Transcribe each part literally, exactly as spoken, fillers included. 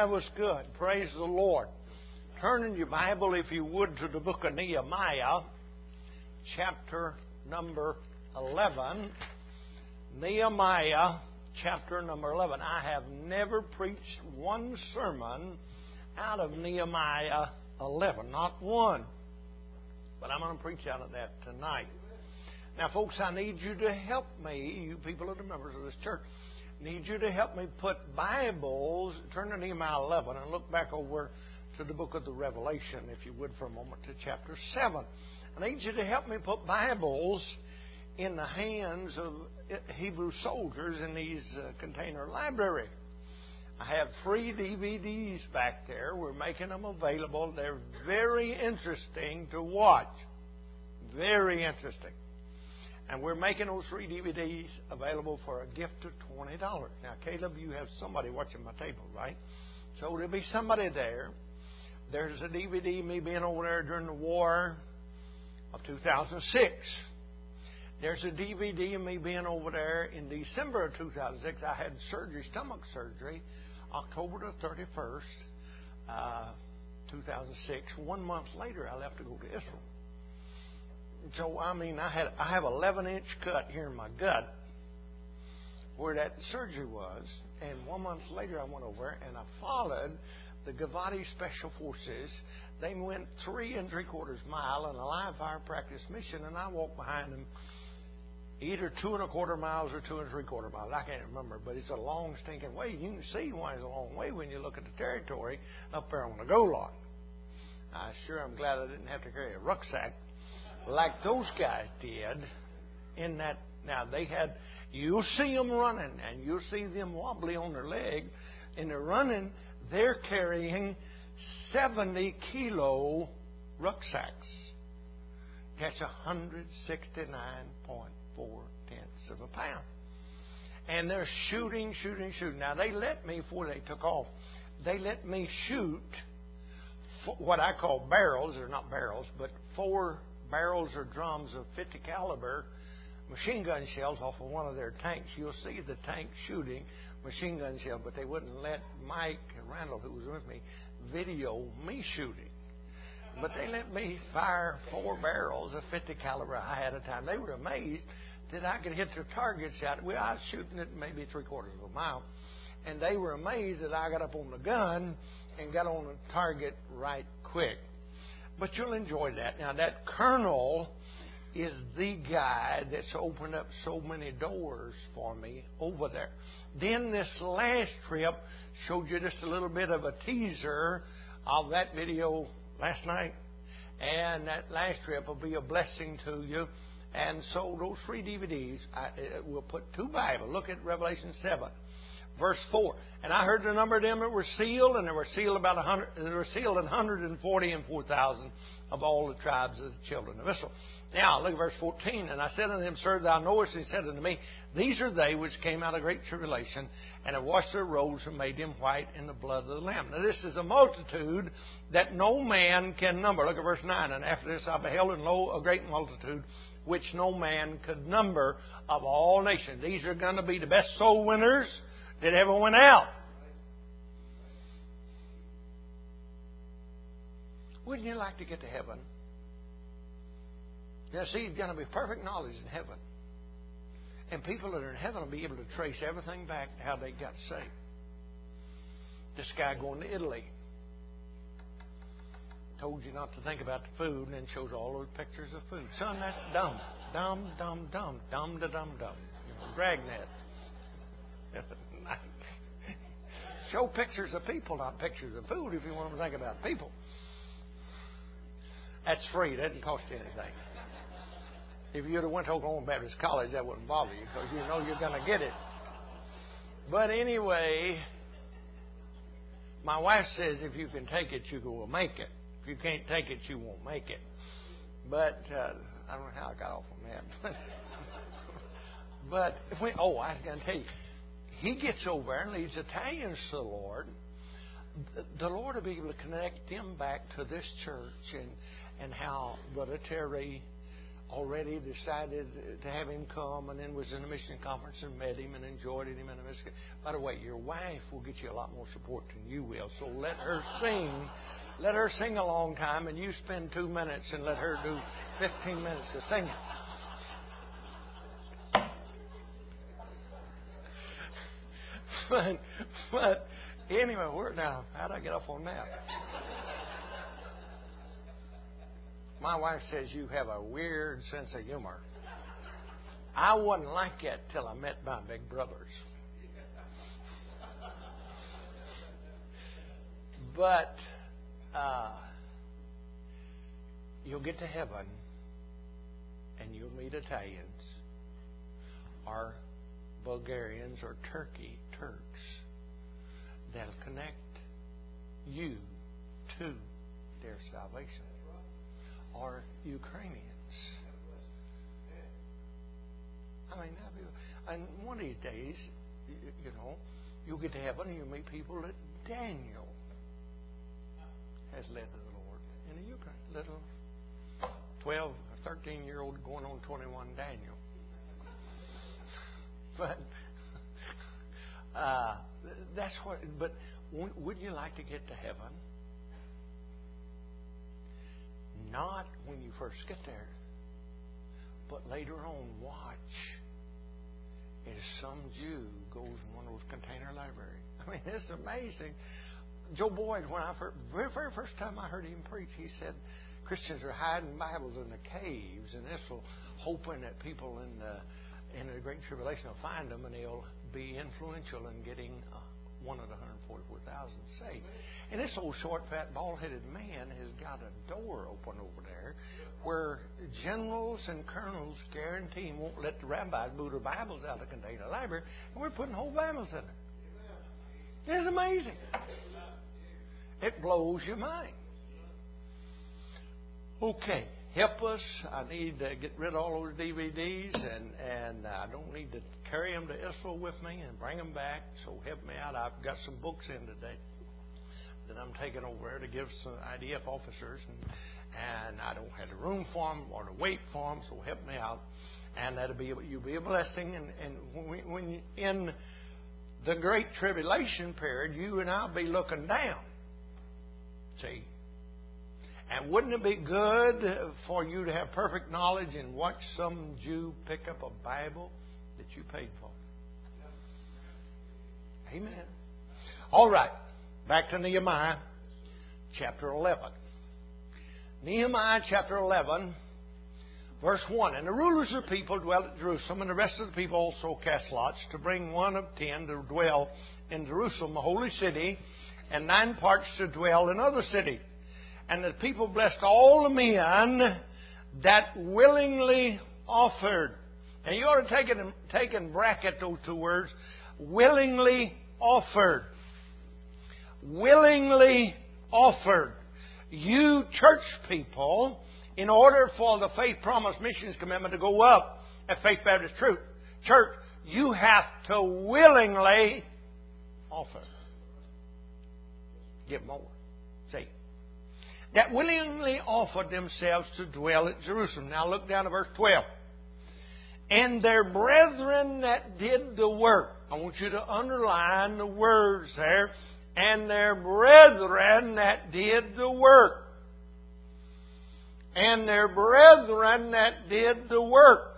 was good. Praise the Lord. Turn in your Bible, if you would, to the book of Nehemiah, chapter number eleven. Nehemiah, chapter number eleven. I have never preached one sermon out of Nehemiah eleven. Not one. But I'm going to preach out of that tonight. Now, folks, I need you to help me, you people that are members of this church, need you to help me put Bibles, turn to Nehemiah eleven and look back over to the book of the Revelation, if you would, for a moment, to chapter seven. I need you to help me put Bibles in the hands of Hebrew soldiers in these uh, container library. I have free D V Ds back there. We're making them available. They're very interesting to watch. Very interesting. And we're making those free D V Ds available for a gift of twenty dollars. Now, Caleb, you have somebody watching my table, right? So there'll be somebody there. There's a D V D of me being over there during the war of two thousand six. There's a D V D of me being over there in December of two thousand six. I had surgery, stomach surgery, October the thirty-first, uh, two thousand six. One month later, I left to go to Israel. So, I mean, I had I have an eleven inch cut here in my gut where that surgery was. And one month later, I went over and I followed the Givati Special Forces. They went three and three quarters mile in a live fire practice mission, and I walked behind them either two and a quarter miles or two and three quarter miles. I can't remember, but it's a long stinking way. You can see why it's a long way when you look at the territory up there on the go line. I sure am glad I didn't have to carry a rucksack like those guys did in that. Now, they had, you'll see them running, and you'll see them wobbly on their leg, and they're running. They're carrying seventy kilo rucksacks. That's one hundred sixty-nine point four tenths of a pound. And they're shooting, shooting, shooting. Now, they let me, before they took off, they let me shoot what I call barrels. They're not barrels, but four barrels or drums of fifty caliber machine gun shells off of one of their tanks. You'll see the tank shooting machine gun shell, but they wouldn't let Mike Randall, who was with me, video me shooting. But they let me fire four barrels of fifty caliber I had a time. They were amazed that I could hit their targets out. Well, I was shooting it maybe three quarters of a mile, and they were amazed that I got up on the gun and got on the target right quick. But you'll enjoy that. Now, that colonel is the guy that's opened up so many doors for me over there. Then this last trip showed you just a little bit of a teaser of that video last night. And that last trip will be a blessing to you. And so those three D V Ds, I, we'll put two Bibles. Look at Revelation seven, verse four. And I heard the number of them that were sealed, and they were sealed about a hundred. They were sealed in one hundred forty and four thousand of all the tribes of the children of Israel. Now, look at verse fourteen. And I said unto him, Sir, thou knowest, and he said unto me, These are they which came out of great tribulation, and have washed their robes and made them white in the blood of the Lamb. Now, this is a multitude that no man can number. Look at verse nine. And after this I beheld, and lo, a great multitude, which no man could number, of all nations. These are going to be the best soul winners that ever went out. Wouldn't you like to get to heaven? Now, see, it's going to be perfect knowledge in heaven. And people that are in heaven will be able to trace everything back to how they got saved. This guy going to Italy told you not to think about the food, and then shows all those pictures of food. Son, that's dumb. Dumb, dumb, dumb. Dumb to dumb, dumb. You know, dragnet. Show pictures of people, not pictures of food, if you want to think about people. That's free. That doesn't cost you anything. If you'd have went to Oklahoma Baptist College, that wouldn't bother you, because you know you're going to get it. But anyway, my wife says if you can take it, you will make it. If you can't take it, you won't make it. But uh, I don't know how I got off on that. But if we, oh, I was going to tell you, he gets over and leads Italians to the Lord. The Lord will be able to connect them back to this church, and and how Brother Terry already decided to have him come, and then was in a mission conference and met him and enjoyed him in a mission. By the way, your wife will get you a lot more support than you will, so let her sing. Let her sing a long time, and you spend two minutes and let her do fifteen minutes of singing. But, but anyway, where now? How'd I get off on that? My wife says you have a weird sense of humor. I wasn't like that till I met my big brothers. But uh, you'll get to heaven and you'll meet Italians or Bulgarians or Turkey, Turks that'll connect you to their salvation. Or Ukrainians. I mean, and one of these days, you know, you'll get to heaven and you'll meet people that Daniel has led to the Lord in the Ukraine. Little twelve or thirteen year old going on twenty-one Daniel. But uh, that's what. But would you like to get to heaven? Not when you first get there, but later on, watch as some Jew goes in one of those container libraries. I mean, it's amazing. Joe Boyd, when I first, very, very first time I heard him preach, he said Christians are hiding Bibles in the caves, and this will hoping that people in the in the Great Tribulation will find them, and they'll be influential in getting uh, one of the one hundred forty-four thousand saved. And this old short, fat, bald-headed man has got a door open over there where generals and colonels guarantee him won't let the rabbis move their Bibles out of the container library, and we're putting whole Bibles in there. It's amazing. It blows your mind. Okay, help us. I need to get rid of all those D V Ds, and, and I don't need to carry them to Israel with me and bring them back, so help me out. I've got some books in today that I'm taking over there to give some I D F officers, and, and I don't have the room for them or the weight for them, so help me out. And that'll be you'll be a blessing. And, and when, when you, in the Great Tribulation period, you and I'll be looking down. See? And wouldn't it be good for you to have perfect knowledge and watch some Jew pick up a Bible that you paid for? Amen. All right. Back to Nehemiah chapter eleven. Nehemiah chapter eleven, verse one. And the rulers of the people dwelt at Jerusalem, and the rest of the people also cast lots to bring one of ten to dwell in Jerusalem, the holy city, and nine parts to dwell in other cities. And the people blessed all the men that willingly offered. And you ought to take it and, take and bracket those two words. Willingly offered. Willingly offered. You church people, in order for the Faith Promise Missions Commitment to go up at Faith Baptist Truth Church, you have to willingly offer. Give more. See. That willingly offered themselves to dwell at Jerusalem. Now look down to verse twelve. And their brethren that did the work. I want you to underline the words there. And their brethren that did the work. And their brethren that did the work.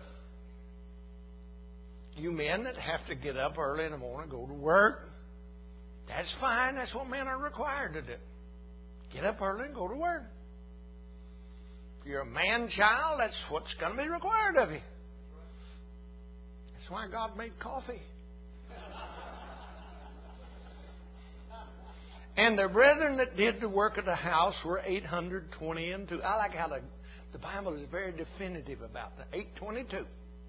You men that have to get up early in the morning, go to work. That's fine. That's what men are required to do. Get up early and go to work. If you're a man child, that's what's going to be required of you. That's why God made coffee. And their brethren that did the work of the house were eight hundred twenty and two. I like how the, the Bible is very definitive about that. eight twenty-two.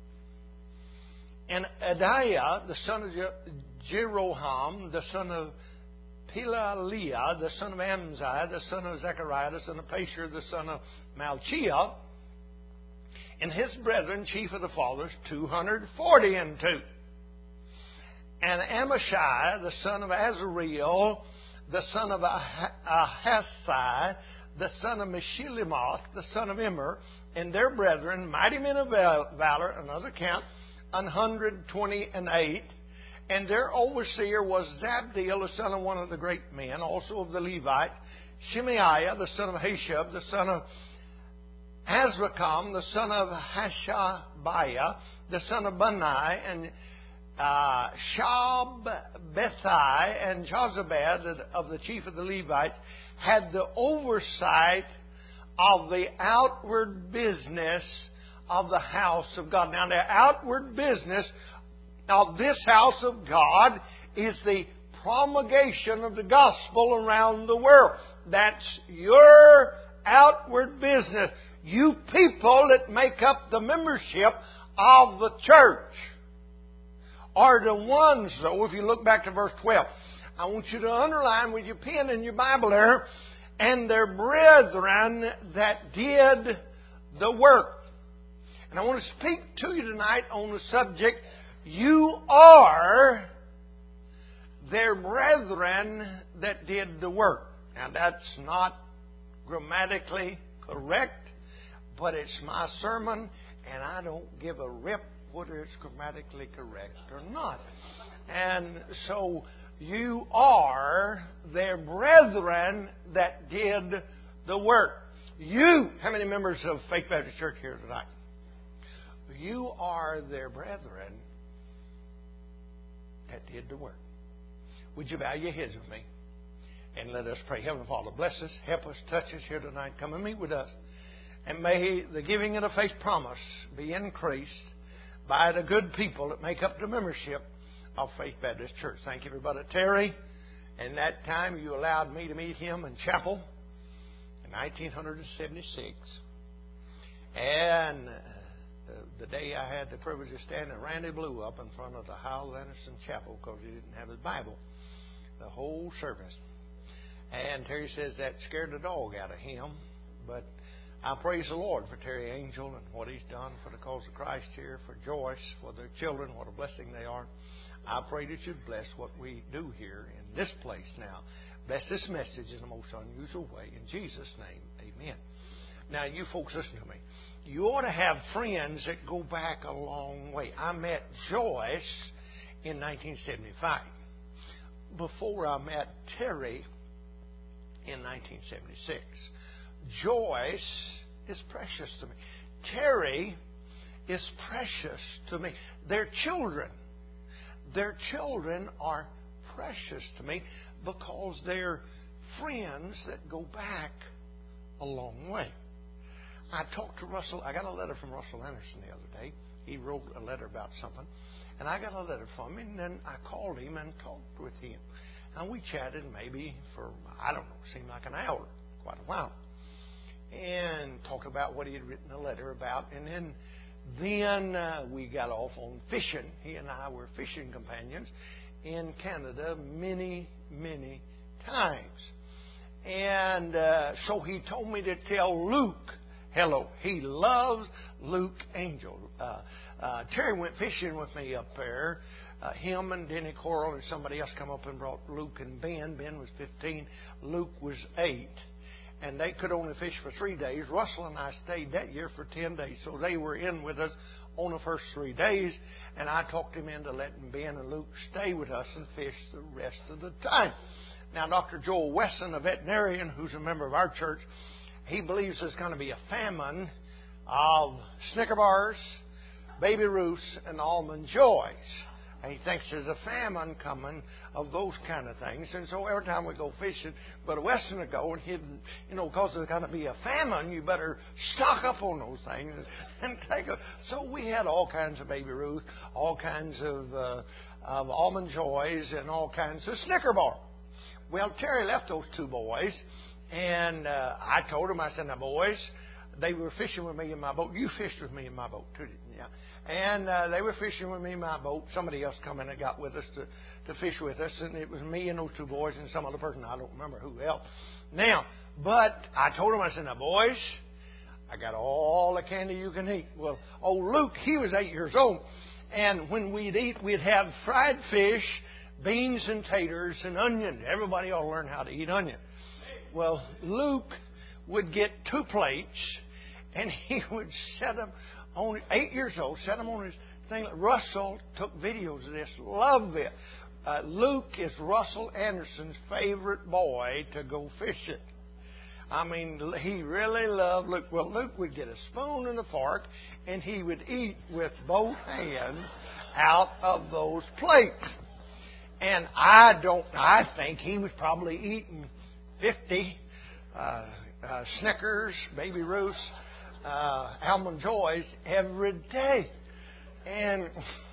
And Adiah, the son of Jeroham, the son of Pelaliah, the son of Amzai, the son of Zechariah, the son of Pashur, the son of Malchiah, and his brethren, chief of the fathers, two hundred forty and two. And Amashai, the son of Azareel, the son of Ahasai, the son of Meshillemoth, the son of Immer, and their brethren, mighty men of valor, another count, an hundred twenty and eight. And their overseer was Zabdiel, the son of one of the great men, also of the Levites, Shemaiah, the son of Hashab, the son of Azrikam, the son of Hashabiah, the son of Bunai, and uh, Shabbethai, and Jozabad, of the chief of the Levites, had the oversight of the outward business of the house of God. Now, the outward business of this house of God is the promulgation of the gospel around the world. That's your outward business. You people that make up the membership of the church are the ones, though, if you look back to verse twelve, I want you to underline with your pen in your Bible there, and their brethren that did the work. And I want to speak to you tonight on the subject, you are their brethren that did the work. Now, that's not grammatically correct, but it's my sermon, and I don't give a rip whether it's grammatically correct or not. And so, you are their brethren that did the work. You, how many members of Faith Baptist Church here tonight? You are their brethren that did the work. Would you bow your heads with me? And let us pray. Heavenly Father, bless us, help us, touch us here tonight. Come and meet with us. And may the giving of the faith promise be increased by the good people that make up the membership of Faith Baptist Church. Thank you for Brother Terry. And that time you allowed me to meet him in chapel in nineteen seventy-six. And uh, the day I had the privilege of standing, Randy blew up in front of the Howell Anderson Chapel because he didn't have his Bible the whole service. And Terry says that scared the dog out of him. But I praise the Lord for Terry Angel and what he's done for the cause of Christ here, for Joyce, for their children, what a blessing they are. I pray that you'd bless what we do here in this place now. Bless this message in the most unusual way. In Jesus' name, amen. Now, you folks, listen to me. You ought to have friends that go back a long way. I met Joyce in nineteen seventy-five. Before I met Terry in nineteen seventy-six. Joyce is precious to me. Terry is precious to me. Their children, their children are precious to me because they're friends that go back a long way. I talked to Russell. I got a letter from Russell Anderson the other day. He wrote a letter about something. And I got a letter from him, and then I called him and talked with him. And we chatted maybe for, I don't know, seemed like an hour, quite a while. And talked about what he had written a letter about. And then then uh, we got off on fishing. He and I were fishing companions in Canada many, many times. And uh, so he told me to tell Luke hello. He loves Luke Angel. Uh, uh, Terry went fishing with me up there. Uh, him and Denny Coral and somebody else come up and brought Luke and Ben. Ben was fifteen. Luke was eight. And they could only fish for three days. Russell and I stayed that year for ten days. So they were in with us on the first three days. And I talked him into letting Ben and Luke stay with us and fish the rest of the time. Now, Doctor Joel Wesson, a veterinarian who's a member of our church, he believes there's going to be a famine of Snicker bars, Baby Ruths, and Almond Joys. And he thinks there's a famine coming of those kind of things. And so every time we go fishing, but Weston would go and he'd, you know, because there's going to be a famine, you better stock up on those things and, and take a. So we had all kinds of Baby Ruth, all kinds of, uh, of Almond Joys, and all kinds of Snicker bar. Well, Terry left those two boys, and uh, I told him, I said, now, boys, they were fishing with me in my boat. You fished with me in my boat, too, didn't you? Yeah. And uh, they were fishing with me in my boat. Somebody else come in and got with us to, to fish with us. And it was me and those two boys and some other person. I don't remember who else. Now, but I told them, I said, now, boys, I got all the candy you can eat. Well, old Luke, he was eight years old. And when we'd eat, we'd have fried fish, beans and taters and onion. Everybody ought to learn how to eat onion. Well, Luke would get two plates, and he would set them on, eight years old, set them on his thing. Russell took videos of this. Loved it. Uh, Luke is Russell Anderson's favorite boy to go fishing. I mean, he really loved Luke. Well, Luke would get a spoon and a fork, and he would eat with both hands out of those plates. And I don't, I think he was probably eating fifty uh, uh, Snickers, Baby Ruths, uh, Almond Joys every day. And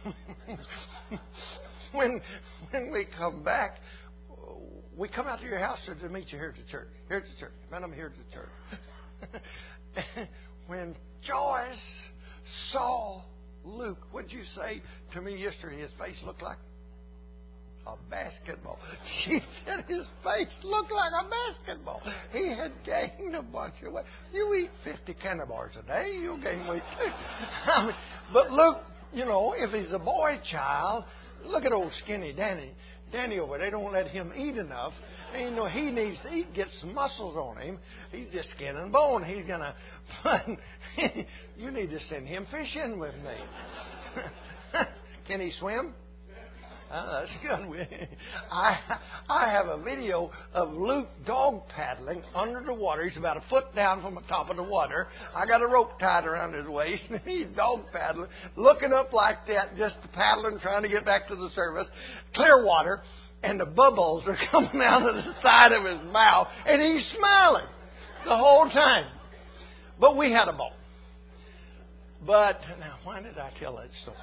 when when we come back, we come out to your house to meet you here at the church. Here at the church. Man, I'm here at the church. When Joyce saw Luke, what'd you say to me yesterday? His face looked like a basketball. She said his face looked like a basketball. He had gained a bunch of weight. You eat fifty candy bars a day, you'll gain weight too. I mean, but Luke, you know, if he's a boy child, look at old skinny Danny. Danny over there, they don't let him eat enough. And, you know, he needs to eat, get some muscles on him. He's just skin and bone. He's going to... You need to send him fishing with me. Can he swim? Oh, that's good. I I have a video of Luke dog paddling under the water. He's about a foot down from the top of the water. I got a rope tied around his waist, and he's dog paddling, looking up like that, just paddling, trying to get back to the surface. Clear water, and the bubbles are coming out of the side of his mouth, and he's smiling the whole time. But we had a ball. But now, why did I tell that story?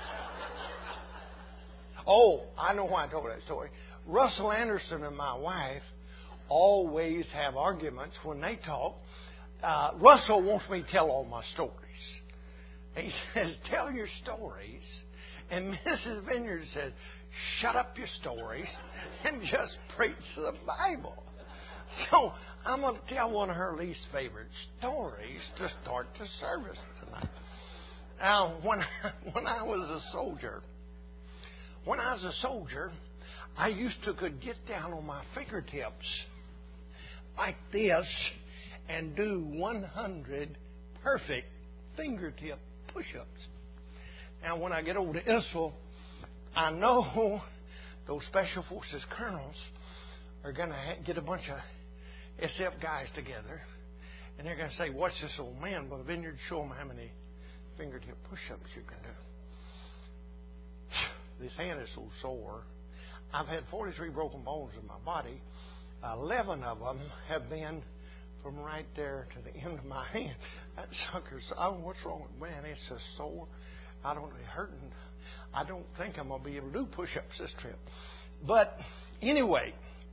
Oh, I know why I told that story. Russell Anderson and my wife always have arguments when they talk. Uh, Russell wants me to tell all my stories. He says, tell your stories. And Missus Vineyard says, shut up your stories and just preach the Bible. So I'm going to tell one of her least favorite stories to start the service tonight. Now, when I, when I was a soldier, When I was a soldier, I used to could get down on my fingertips like this and do one hundred perfect fingertip push-ups. Now, when I get over to Issel, I know those Special Forces colonels are going to get a bunch of S F guys together, and they're going to say, watch this old man, Brother Vineyard, show them how many fingertip push-ups you can do. This hand is so sore. I've had forty-three broken bones in my body. eleven of them have been from right there to the end of my hand. That sucker's, I don't know what's wrong with me, man. It's just sore. I don't really hurting. I don't think I'm going to be able to do push-ups this trip. But anyway,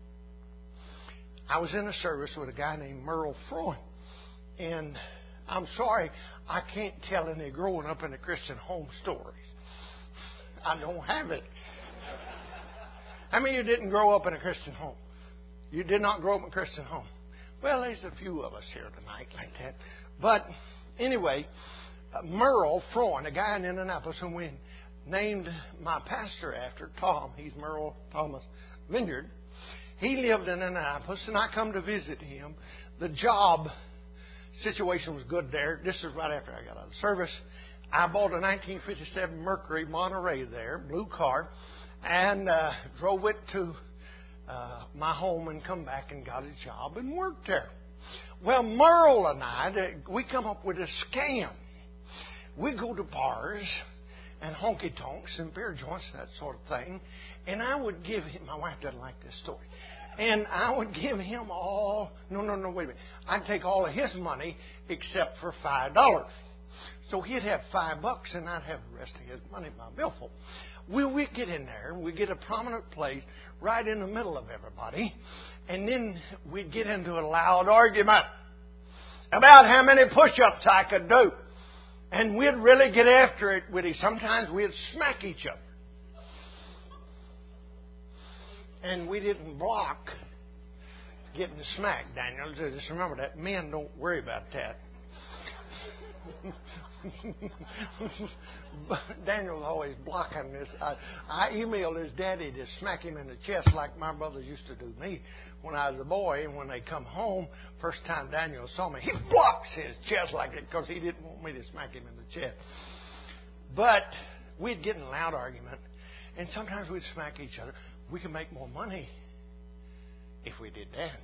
I was in a service with a guy named Merle Freund. And I'm sorry, I can't tell any growing up in a Christian home stories. I don't have it. How many of you didn't grow up in a Christian home? You did not grow up in a Christian home. Well, there's a few of us here tonight like that. But anyway, uh, Merle Freund, a guy in Indianapolis whom we named my pastor after, Tom. He's Merle Thomas Vineyard. He lived in Indianapolis, and I come to visit him. The job situation was good there. This is right after I got out of service. I bought a nineteen fifty-seven Mercury Monterey there, blue car, and uh, drove it to uh, my home and come back and got a job and worked there. Well, Merle and I, we come up with a scam. We go to bars and honky-tonks and beer joints and that sort of thing, and I would give him, my wife doesn't like this story, and I would give him all, no, no, no, wait a minute. I'd take all of his money except for five dollars. So he'd have five bucks, and I'd have the rest of his money in my billfold. We we get in there, and we get a prominent place right in the middle of everybody, and then we'd get into a loud argument about how many push-ups I could do. And we'd really get after it with him. Sometimes we'd smack each other. And we didn't block getting smacked, Daniel. Just remember that. Men don't worry about that. Daniel's always blocking this. I, I emailed his daddy to smack him in the chest like my brothers used to do me when I was a boy. And when they come home, first time Daniel saw me, he blocks his chest like that because he didn't want me to smack him in the chest. But we'd get in a loud argument, and sometimes we'd smack each other. We could make more money if we did that.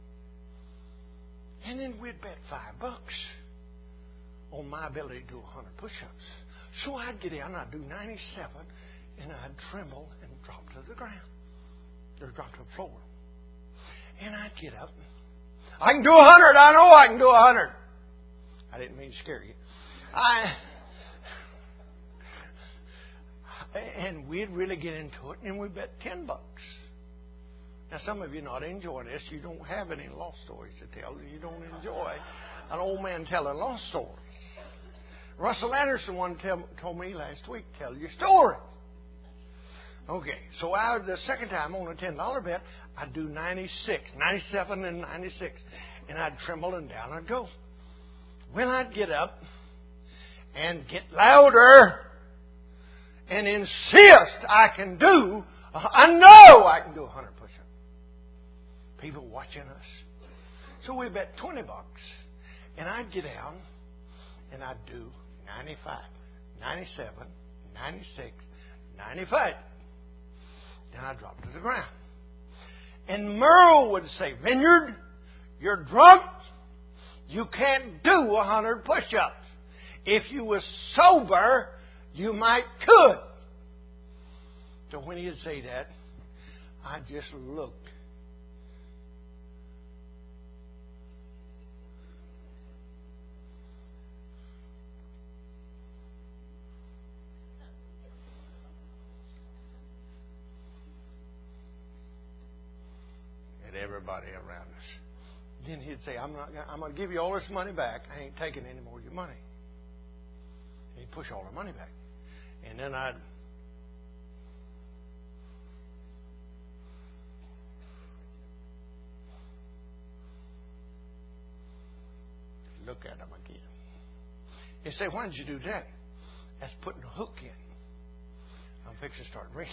And then we'd bet five bucks on my ability to do one hundred push-ups. So I'd get in, I'd do ninety-seven, and I'd tremble and drop to the ground. Or drop to the floor. And I'd get up. I can do one hundred. I know I can do one hundred. I didn't mean to scare you. I... And we'd really get into it, and we bet ten bucks. Now, some of you are not enjoying this. You don't have any lost stories to tell. You don't enjoy an old man telling lost stories. Russell Anderson one tell, told me last week, tell your story. Okay, so I, the second time on a ten dollar bet, I'd do ninety-six, ninety-seven and ninety-six. And I'd tremble and down I'd go. Well, I'd get up and get louder and insist I can do, I know I can do one hundred push-ups. People watching us. So we bet twenty bucks. And I'd get out and I'd do ninety-five, ninety-seven, ninety-six, ninety-five. Then I'd drop to the ground. And Merle would say, Vineyard, you're drunk. You can't do one hundred push-ups. If you were sober, you might could. So when he'd say that, I just looked. At everybody around us. Then he'd say, I'm not gonna, I'm going to give you all this money back. I ain't taking any more of your money. He'd push all the money back. And then I'd look at him again. He'd say, why did you do that? That's putting a hook in. I'm fixing to start reading.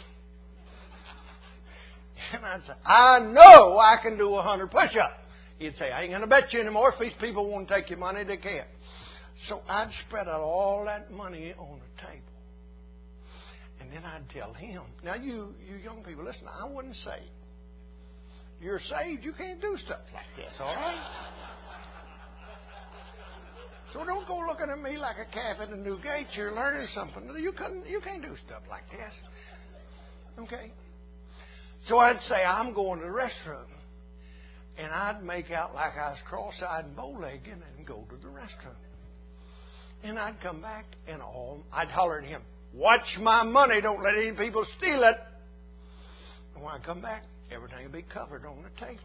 And I'd say, I know I can do a hundred push-ups. He'd say, I ain't going to bet you anymore. If these people want to take your money, they can't. So I'd spread out all that money on the table. And then I'd tell him, now you, you young people, listen, I wasn't saved. You're saved, you can't do stuff like this, all right? So don't go looking at me like a calf at a new gate. You're learning something. You couldn't, you can't do stuff like this. Okay? So I'd say, I'm going to the restroom. And I'd make out like I was cross-eyed and bow-legged and go to the restroom. And I'd come back and all, I'd holler at him, watch my money, don't let any people steal it. And when I come back, everything will be covered on the table.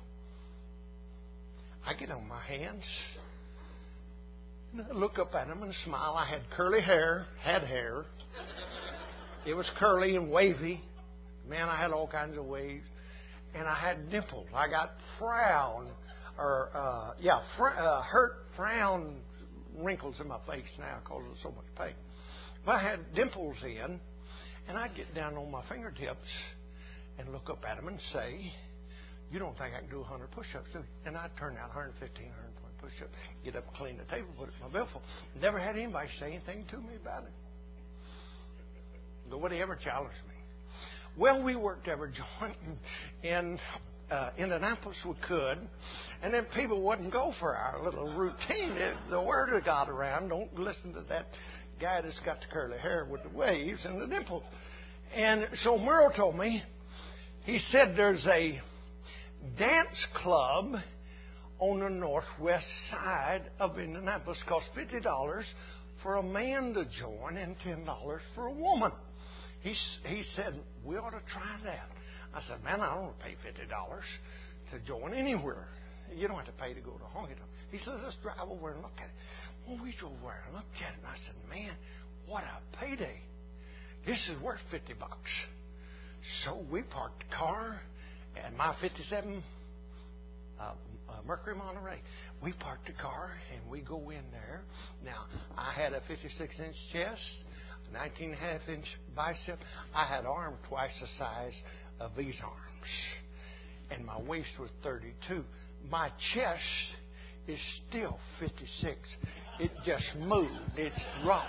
I get on my hands, and I look up at him and smile. I had curly hair, had hair. It was curly and wavy. Man, I had all kinds of waves. And I had dimples. I got frown, or, uh, yeah, fr- uh, hurt frown wrinkles in my face now because of so much pain. But I had dimples in, and I'd get down on my fingertips and look up at them and say, you don't think I can do one hundred push-ups, do you? And I'd turn out one fifteen, one twenty push-ups, get up, clean the table, put it in my billfold. Never had anybody say anything to me about it. Nobody ever challenged me. Well, we worked every joint in uh, Indianapolis we could, and then people wouldn't go for our little routine. It, the word of God around, don't listen to that guy that's got the curly hair with the waves and the dimples. And so Merle told me, he said there's a dance club on the northwest side of Indianapolis. It costs fifty dollars for a man to join and ten dollars for a woman. He, he said, we ought to try that. I said, man, I don't want to pay fifty dollars to join anywhere. You don't have to pay to go to honky tonk. He says, let's drive over and look at it. Well, we drove over and looked at it, and I said, man, what a payday. This is worth fifty bucks. So we parked the car, and my fifty-seven uh, uh, Mercury Monterey. We parked the car and we go in there. Now, I had a fifty-six inch chest, nineteen and a half inch bicep. I had arms twice the size of these arms. And my waist was thirty-two. My chest is still fifty-six. It just moved. It's rock.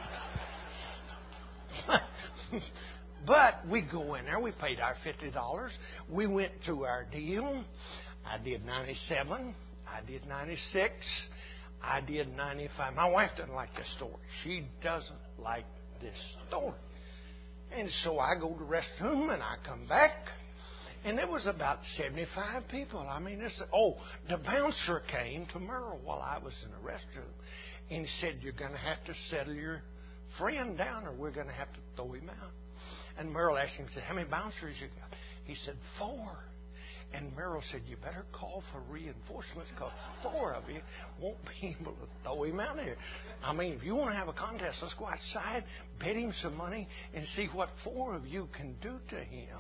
But we go in there. We paid our fifty dollars. We went to our deal. I did ninety-seven. I did ninety-six. I did ninety-five. My wife doesn't like this story. She doesn't like this story. And so I go to the restroom and I come back. And there was about seventy-five people. I mean, this. Oh, the bouncer came to Merle while I was in the restroom. And he said, you're going to have to settle your friend down or we're going to have to throw him out. And Merle asked him, said, how many bouncers you got? He said, four. And Merle said, you better call for reinforcements because four of you won't be able to throw him out here. I mean, if you want to have a contest, let's go outside, bet him some money, and see what four of you can do to him.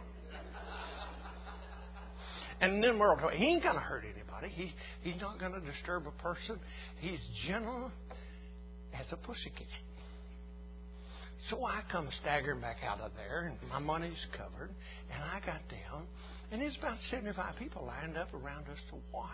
And then Merle told him, he ain't going to hurt anybody. He, he's not going to disturb a person. He's gentle as a pussycat. So I come staggering back out of there, and my money's covered, and I got down, and there's about seventy-five people lined up around us to watch.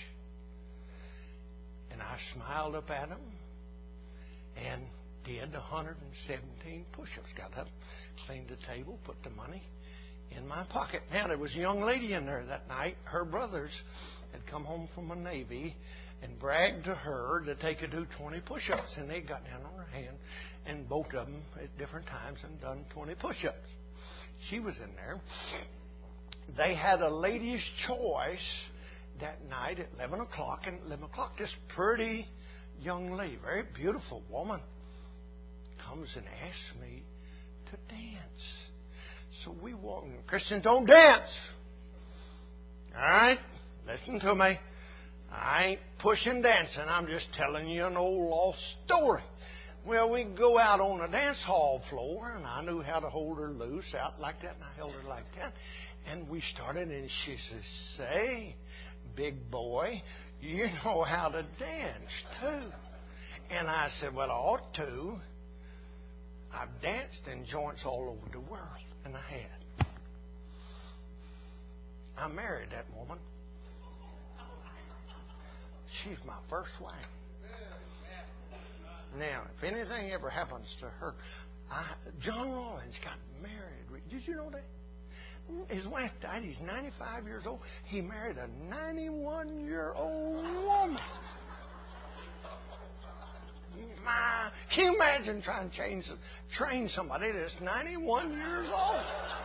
And I smiled up at them and did one hundred seventeen push-ups. Got up, cleaned the table, put the money in my pocket. Now, there was a young lady in there that night. Her brothers had come home from the Navy and bragged to her that they could do twenty push-ups. And they got down on her hand, and both of them at different times and done twenty push-ups. She was in there. They had a ladies' choice that night at eleven o'clock. And eleven o'clock, this pretty young lady, very beautiful woman, comes and asks me to dance. So we walk. Christians don't dance. All right? Listen to me. I ain't pushing dancing. I'm just telling you an old lost story. Well, we go out on the dance hall floor, and I knew how to hold her loose out like that, and I held her like that. And we started, and she says, say, big boy, you know how to dance, too. And I said, well, I ought to. I've danced in joints all over the world. And I had. I married that woman. She's my first wife. Now, if anything ever happens to her, I, John Rawlins got married. Did you know that? His wife died. He's ninety-five years old. He married a ninety-one-year-old woman. My, can you imagine trying to change, train somebody that's ninety-one years old?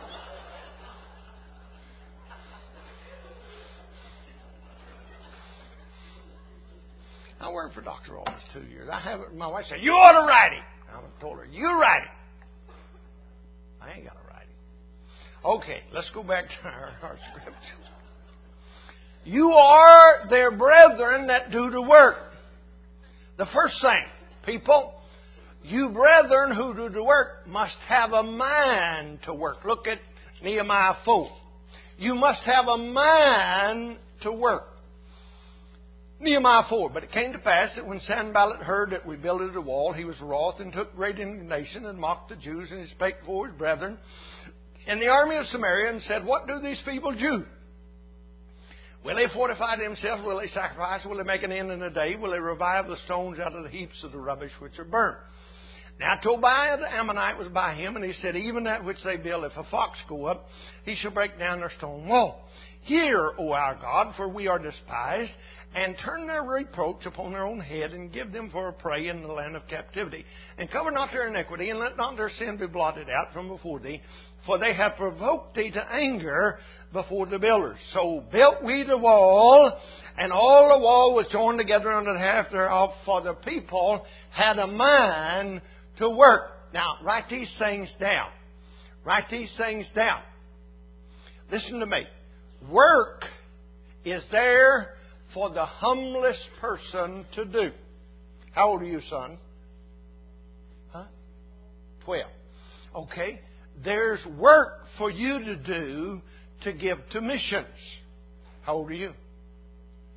I worked for Doctor Rawlins two years. I haven't. My wife said, you ought to write it. I told her, you write it. I ain't got to write it. Okay, let's go back to our, our script. You are their brethren that do the work. The first thing, people, you brethren who do the work must have a mind to work. Look at Nehemiah four. You must have a mind to work. Nehemiah four. But it came to pass that when Sanballat heard that we builded a wall, he was wroth and took great indignation and mocked the Jews, and he spake before his brethren in the army of Samaria and said, what do these people do? Will they fortify themselves? Will they sacrifice? Will they make an end in a day? Will they revive the stones out of the heaps of the rubbish which are burnt? Now Tobiah the Ammonite was by him, and he said, even that which they build, if a fox go up, he shall break down their stone wall. Hear, O our God, for we are despised, and turn their reproach upon their own head, and give them for a prey in the land of captivity. And cover not their iniquity, and let not their sin be blotted out from before thee. For they have provoked thee to anger before the builders. So built we the wall, and all the wall was joined together under the half thereof, for the people had a mind to work. Now, write these things down. Write these things down. Listen to me. Work is there for the humblest person to do. How old are you, son? Huh? Twelve. Okay. There's work for you to do to give to missions. How old are you?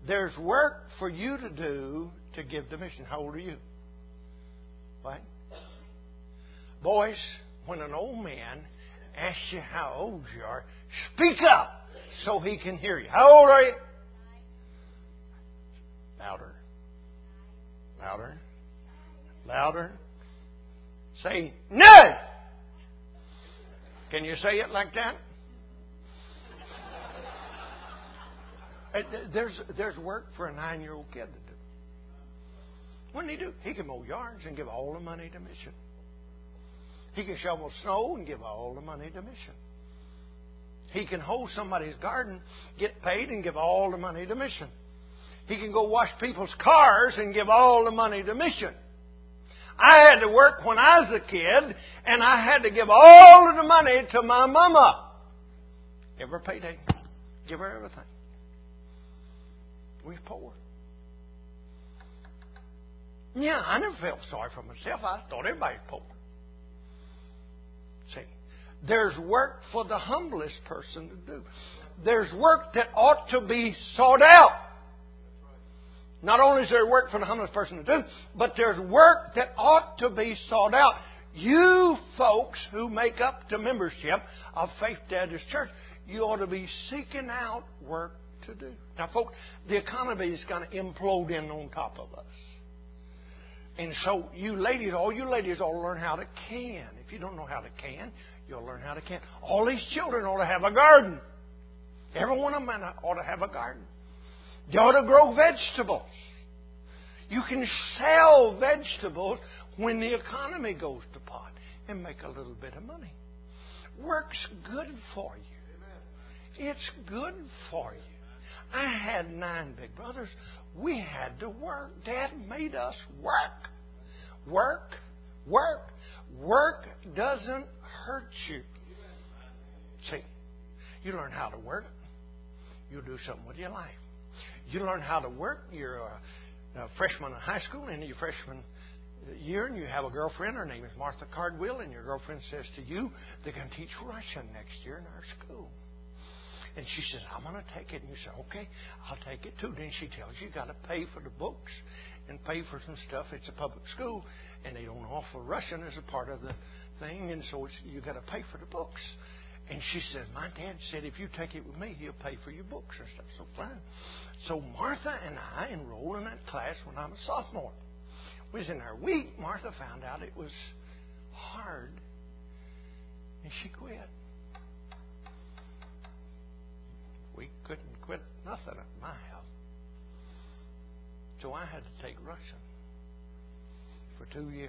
There's work for you to do to give to mission. How old are you? What? Boys, when an old man asks you how old you are, speak up so he can hear you. How old are you? Louder. Louder. Louder. Say, no! Can you say it like that? There's there's work for a nine-year-old kid to do. What did he do? He can mow yards and give all the money to mission. He can shovel snow and give all the money to mission. He can hoe somebody's garden, get paid, and give all the money to mission. He can go wash people's cars and give all the money to mission. I had to work when I was a kid, and I had to give all of the money to my mama. Give her payday. Give her everything. We're poor. Yeah, I never felt sorry for myself. I thought everybody's poor. See, there's work for the humblest person to do. There's work that ought to be sought out. Not only is there work for the humblest person to do, but there's work that ought to be sought out. You folks who make up the membership of Faith Baptist Church, you ought to be seeking out work to do. Now, folks, the economy is going to implode in on top of us. And so you ladies, all you ladies ought to learn how to can. If you don't know how to can, you'll learn how to can. All these children ought to have a garden. Every one of them ought to have a garden. They ought to grow vegetables. You can sell vegetables when the economy goes to pot and make a little bit of money. Work's good for you. It's good for you. I had nine big brothers. We had to work. Dad made us work. Work. Work. Work doesn't hurt you. See, you learn how to work. You'll do something with your life. You learn how to work. You're a, a freshman in high school, into your freshman year, and you have a girlfriend. Her name is Martha Cardwell, and your girlfriend says to you, they're going to teach Russian next year in our school. And she says, I'm going to take it. And you say, okay, I'll take it too. Then she tells you, you got to pay for the books and pay for some stuff. It's a public school, and they don't offer Russian as a part of the thing, and so it's, you got to pay for the books. And she says, my dad said, if you take it with me, he'll pay for your books and stuff. So fine. So Martha and I enrolled in that class when I was a sophomore. We was in our week. Martha found out it was hard, and she quit. We couldn't quit nothing at my house. So I had to take Russian for two years.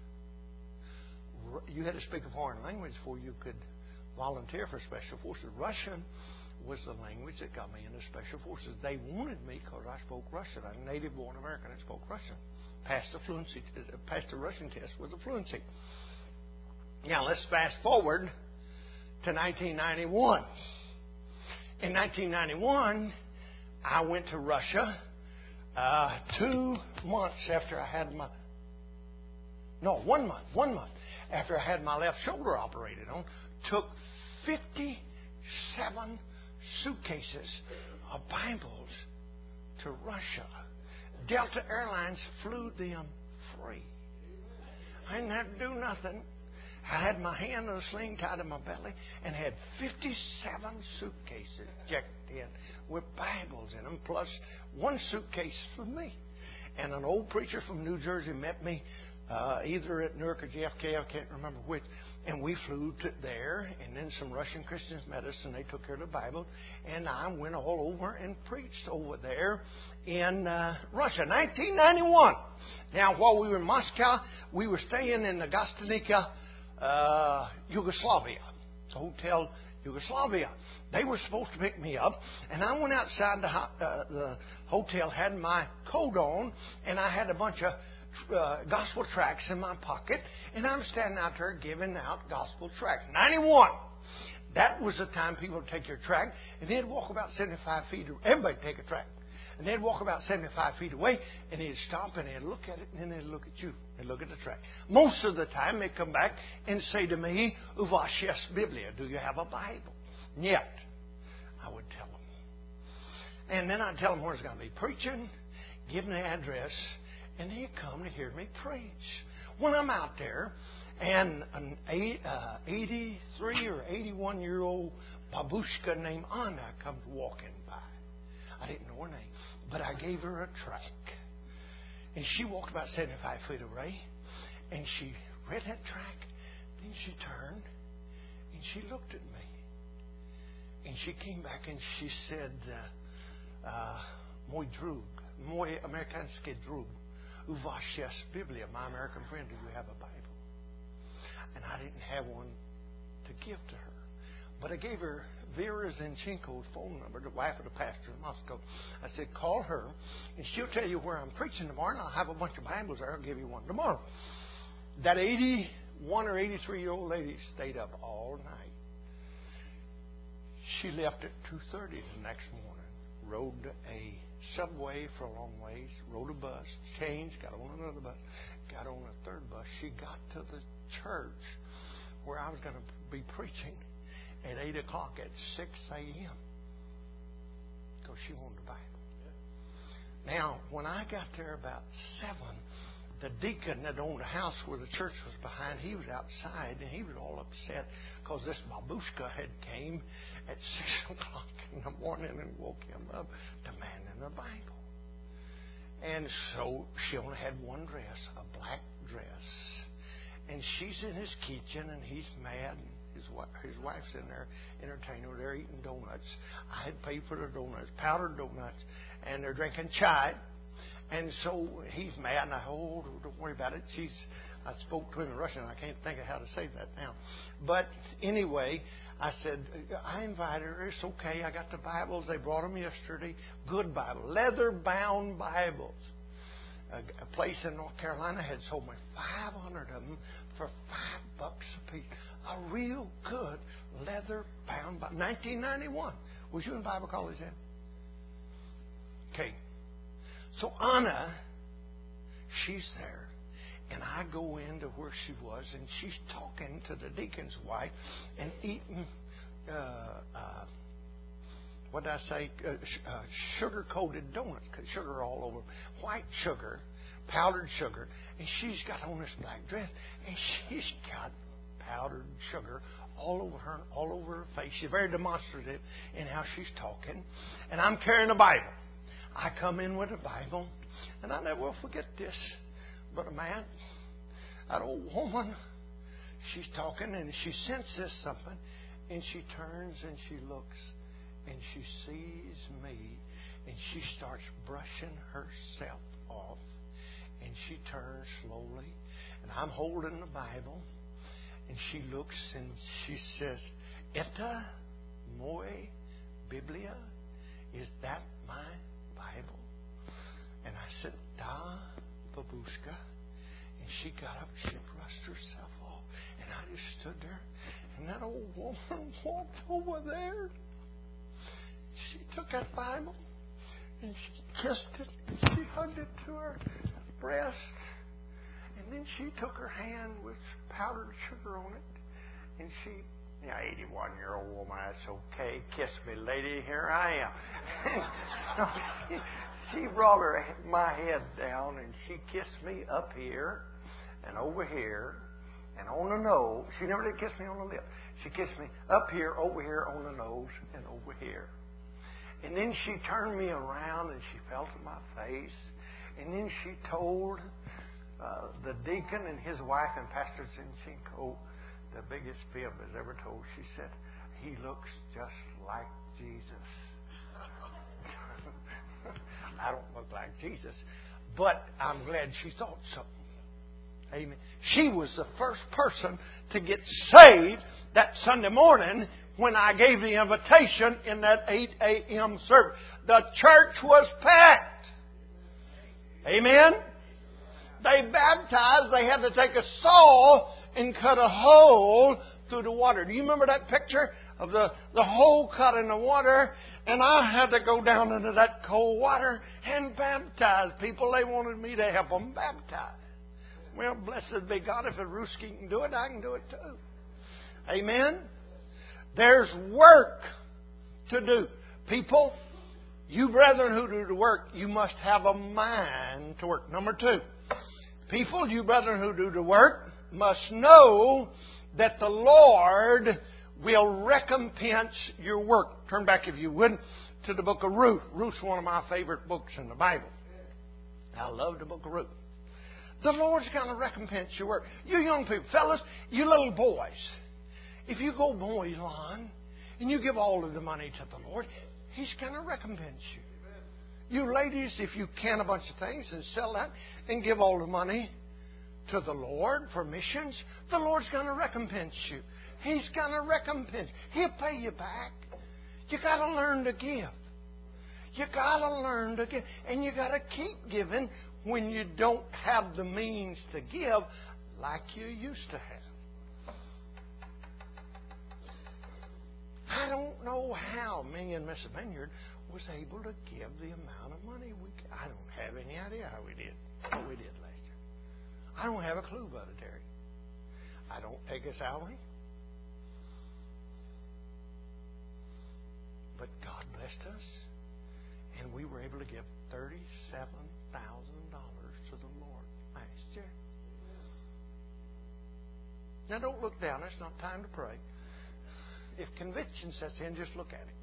You had to speak a foreign language before you could volunteer for Special Forces. Russian was the language that got me into Special Forces. They wanted me because I spoke Russian. I'm a native-born American that spoke Russian. Passed the fluency, passed the Russian test with a fluency. Now let's fast forward to nineteen ninety-one. In nineteen ninety-one, I went to Russia uh, two months after I had my... No, one month. One month after I had my left shoulder operated on. Took fifty-seven suitcases of Bibles to Russia. Delta Airlines flew them free. I didn't have to do nothing. I had my hand in a sling tied to my belly and had fifty-seven suitcases checked in with Bibles in them, plus one suitcase for me. And an old preacher from New Jersey met me uh, either at Newark or J F K, I can't remember which, and we flew to there, and then some Russian Christians met us, and they took care of the Bible, and I went all over and preached over there in uh, Russia, nineteen ninety-one. Now, while we were in Moscow, we were staying in the Gostinica, Uh, Yugoslavia, the Hotel Yugoslavia. They were supposed to pick me up, and I went outside the, uh, the hotel, had my coat on, and I had a bunch of uh, gospel tracts in my pocket, and I'm standing out there giving out gospel tracts. ninety-one. That was the time people would take your tract, and they'd walk about seventy-five feet. Everybody take a tract. And they'd walk about seventy-five feet away, and they'd stop, and they'd look at it, and then they'd look at you, and look at the tract. Most of the time, they'd come back and say to me, "U vas есть Biblia? Do you have a Bible?" Yet, I would tell them. And then I'd tell them where I was going to be preaching, give them the address, and they'd come to hear me preach. When I'm out there, and an eighty-three or eighty-one-year-old babushka named Anna comes walking by. I didn't know her name, but I gave her a tract. And she walked about seventy-five feet away, and she read that tract. Then she turned, and she looked at me. And she came back and she said, uh, uh, Mój drug, mój amerykański drug, u was jest Biblia, my American friend, do you have a Bible? And I didn't have one to give to her. But I gave her Vera Zinchenko's phone number, the wife of the pastor in Moscow. I said, call her, and she'll tell you where I'm preaching tomorrow, and I'll have a bunch of Bibles there. I'll give you one tomorrow. That eighty-one or eighty-three-year-old lady stayed up all night. She left at two thirty the next morning, rode a subway for a long ways, rode a bus, changed, got on another bus, got on a third bus. She got to the church where I was going to be preaching at eight o'clock at six a.m. because she wanted the Bible. Now, when I got there about seven, the deacon that owned the house where the church was behind, he was outside, and he was all upset because this babushka had came at six o'clock in the morning and woke him up demanding the Bible. And so she only had one dress, a black dress. And she's in his kitchen, and he's mad. And his, his wife's in there entertaining her. They're eating donuts. I had paid for the donuts, powdered donuts, and they're drinking chai. And so he's mad, and I oh, don't worry about it. She's, I spoke to him in Russian. I can't think of how to say that now. But anyway, I said, I invited her. It's okay. I got the Bibles. They brought them yesterday. Good Bible. Leather-bound Bibles. A, a place in North Carolina had sold me five hundred of them for five bucks a piece. A real good leather-bound Bible. nineteen ninety-one. Was you in Bible college then? Okay. So Anna, she's there. And I go into where she was, and she's talking to the deacon's wife and eating, uh, uh, what did I say, uh, uh, sugar-coated donuts, sugar all over, white sugar, powdered sugar. And she's got on this black dress, and she's got powdered sugar all over her, all over her face. She's very demonstrative in how she's talking. And I'm carrying a Bible. I come in with a Bible, and I never will forget this. But a man, that old woman, she's talking and she senses something, and she turns and she looks and she sees me, and she starts brushing herself off, and she turns slowly, and I'm holding the Bible, and she looks and she says, "Eta moje Biblia? Is that my Bible?" And I said, "Da, babushka." And she got up, she brushed herself off, and I just stood there. And that old woman walked over there. She took that Bible and she kissed it. She hugged it to her breast. And then she took her hand with powdered sugar on it, and she, yeah, eighty-one-year-old woman, that's okay. Kiss me, lady. Here I am. she, she brought her my head down, and she kissed me up here and over here and on the nose. She never did kiss me on the lip. She kissed me up here, over here, on the nose, and over here. And then she turned me around and she felt in my face. And then she told uh, the deacon and his wife and Pastor Zinchenko the biggest fib has ever told. She said, "He looks just like Jesus." I don't look like Jesus, but I'm glad she thought so. Amen. She was the first person to get saved that Sunday morning when I gave the invitation in that eight a.m. service. The church was packed. Amen. They baptized. They had to take a saw and cut a hole through the water. Do you remember that picture of the, the hole cut in the water? And I had to go down into that cold water and baptize people. They wanted me to help them baptize. Well, blessed be God. If a Ruski can do it, I can do it too. Amen. There's work to do. People, You brethren who do the work, you must have a mind to work. Number two, people, you brethren who do the work, must know that the Lord will recompense your work. Turn back, if you would, to the book of Ruth. Ruth's one of my favorite books in the Bible. I love the book of Ruth. The Lord's going to recompense your work. You young people, fellas, you little boys, if you go boys line and you give all of the money to the Lord, He's going to recompense you. You ladies, if you can a bunch of things and sell that and give all the money to the Lord for missions, the Lord's going to recompense you. He's going to recompense. He'll pay you back. You got to learn to give. You got to learn to give. And you got to keep giving when you don't have the means to give like you used to have. I don't know how me and Missus Vineyard was able to give the amount of money we got. I don't have any idea how we did what we did last year. I don't have a clue, Brother Terry. I don't take a salary. But God blessed us, and we were able to give thirty-seven thousand dollars to the Lord last year. Now, don't look down. It's not time to pray. If conviction sets in, just look at it.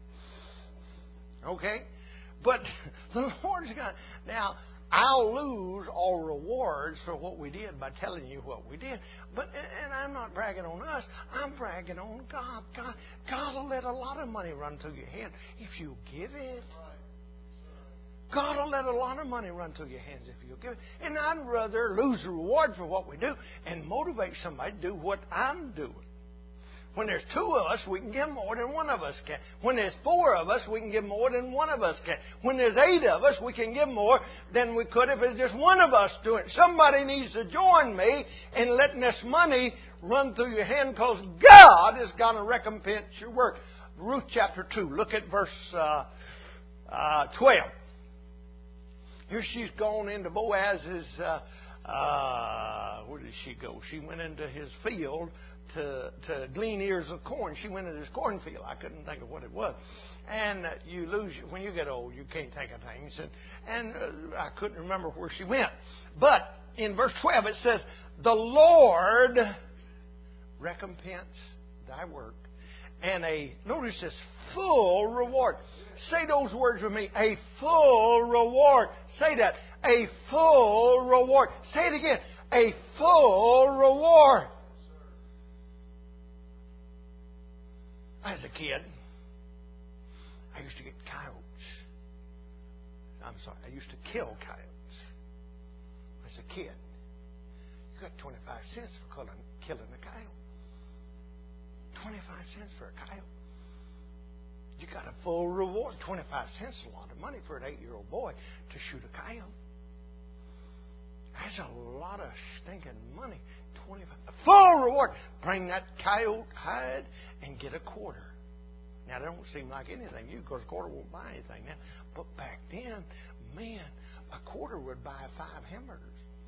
Okay? But the Lord's got... Now, I'll lose all rewards for what we did by telling you what we did. But and I'm not bragging on us. I'm bragging on God. God, God will let a lot of money run through your hand if you give it. God will let a lot of money run through your hands if you give it. And I'd rather lose the reward for what we do and motivate somebody to do what I'm doing. When there's two of us, we can give more than one of us can. When there's four of us, we can give more than one of us can. When there's eight of us, we can give more than we could if it's just one of us doing it. Somebody needs to join me in letting this money run through your hand, because God is going to recompense your work. Ruth chapter two, look at verse uh, uh, twelve. Here she's gone into Boaz's, uh, uh, where did she go? She went into his field to to glean ears of corn. She went into his cornfield. I couldn't think of what it was. And uh, you lose, when you get old, you can't think of things. And, and uh, I couldn't remember where she went. But in verse twelve it says, the Lord recompense thy work, and a, notice this, full reward. Say those words with me. A full reward. Say that. A full reward. Say it again. A full reward. As a kid, I used to get coyotes. I'm sorry, I used to kill coyotes. As a kid, you got twenty-five cents for killing a coyote. twenty-five cents for a coyote. You got a full reward. twenty-five cents is a lot of money for an eight-year-old boy to shoot a coyote. That's a lot of stinking money. twenty-five full reward. Bring that coyote hide and get a quarter. Now, that don't seem like anything to you, because a quarter won't buy anything now. But back then, man, a quarter would buy five hamburgers.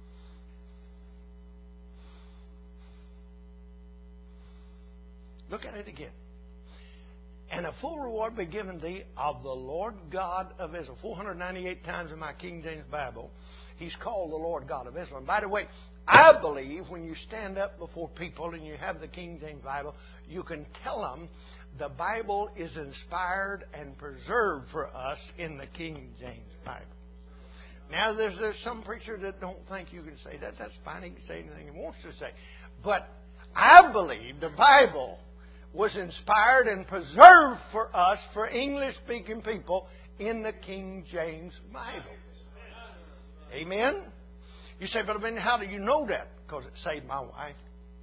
Look at it again. And a full reward be given thee of the Lord God of Israel. four hundred ninety-eight times in my King James Bible, He's called the Lord God of Israel. And by the way, I believe when you stand up before people and you have the King James Bible, you can tell them the Bible is inspired and preserved for us in the King James Bible. Now, there's, there's some preacher that don't think you can say that. That's fine. He can say anything he wants to say. But I believe the Bible was inspired and preserved for us, for English-speaking people, in the King James Bible. Amen? You say, but I mean, how do you know that? Because it saved my wife.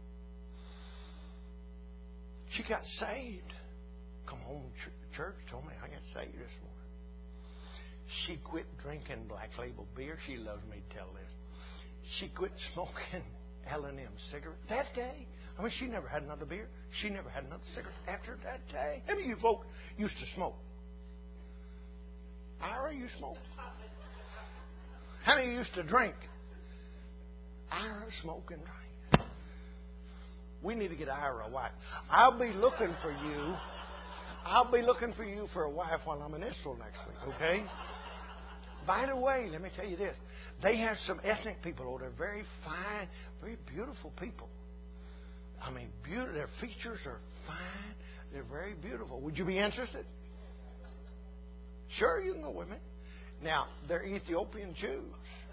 She got saved. Come home from church, told me I got saved this morning. She quit drinking Black Label beer. She loves me to tell this. She quit smoking L and M cigarettes that day. I mean, she never had another beer. She never had another cigarette after that day. How many of you folk used to smoke? Ira, you smoke? How many of you used to drink? Ira, smoke and drink. We need to get Ira a wife. I'll be looking for you. I'll be looking for you for a wife while I'm in Israel next week, okay? By the way, let me tell you this. They have some ethnic people over there, very fine, very beautiful people. I mean, beautiful. Their features are fine. They're very beautiful. Would you be interested? Sure, you can go with me. Now, they're Ethiopian Jews.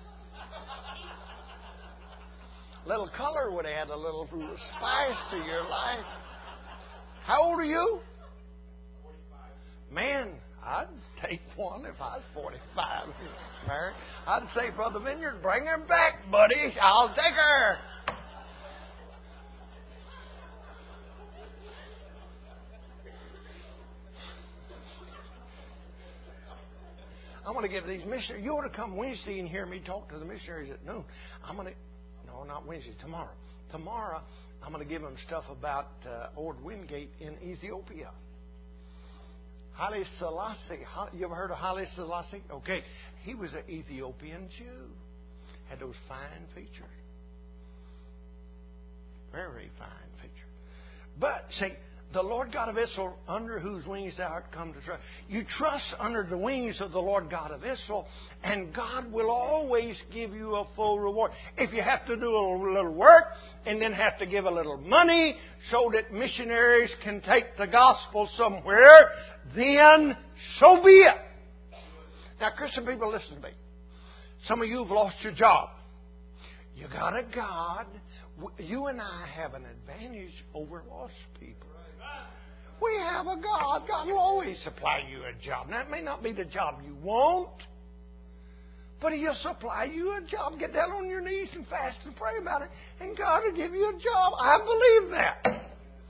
Little color would add a little spice to your life. How old are you? forty-five. Man, I'd take one if I was forty-five. I'd say, Brother Vineyard, bring her back, buddy. I'll take her. I'm going to give these missionaries. You ought to come Wednesday and hear me talk to the missionaries at noon. I'm going to, no, not Wednesday, tomorrow. Tomorrow, I'm going to give them stuff about uh, Ord Wingate in Ethiopia. Haile Selassie. You ever heard of Haile Selassie? Okay. He was an Ethiopian Jew. Had those fine features. Very, very fine features. But, see, the Lord God of Israel, under whose wings thou art come to trust. You trust under the wings of the Lord God of Israel, and God will always give you a full reward. If you have to do a little work and then have to give a little money so that missionaries can take the gospel somewhere, then so be it. Now, Christian people, listen to me. Some of you have lost your job. You got a God. You and I have an advantage over lost people. We have a God. God will always supply you a job. Now, it may not be the job you want, but He'll supply you a job. Get down on your knees and fast and pray about it, and God will give you a job. I believe that.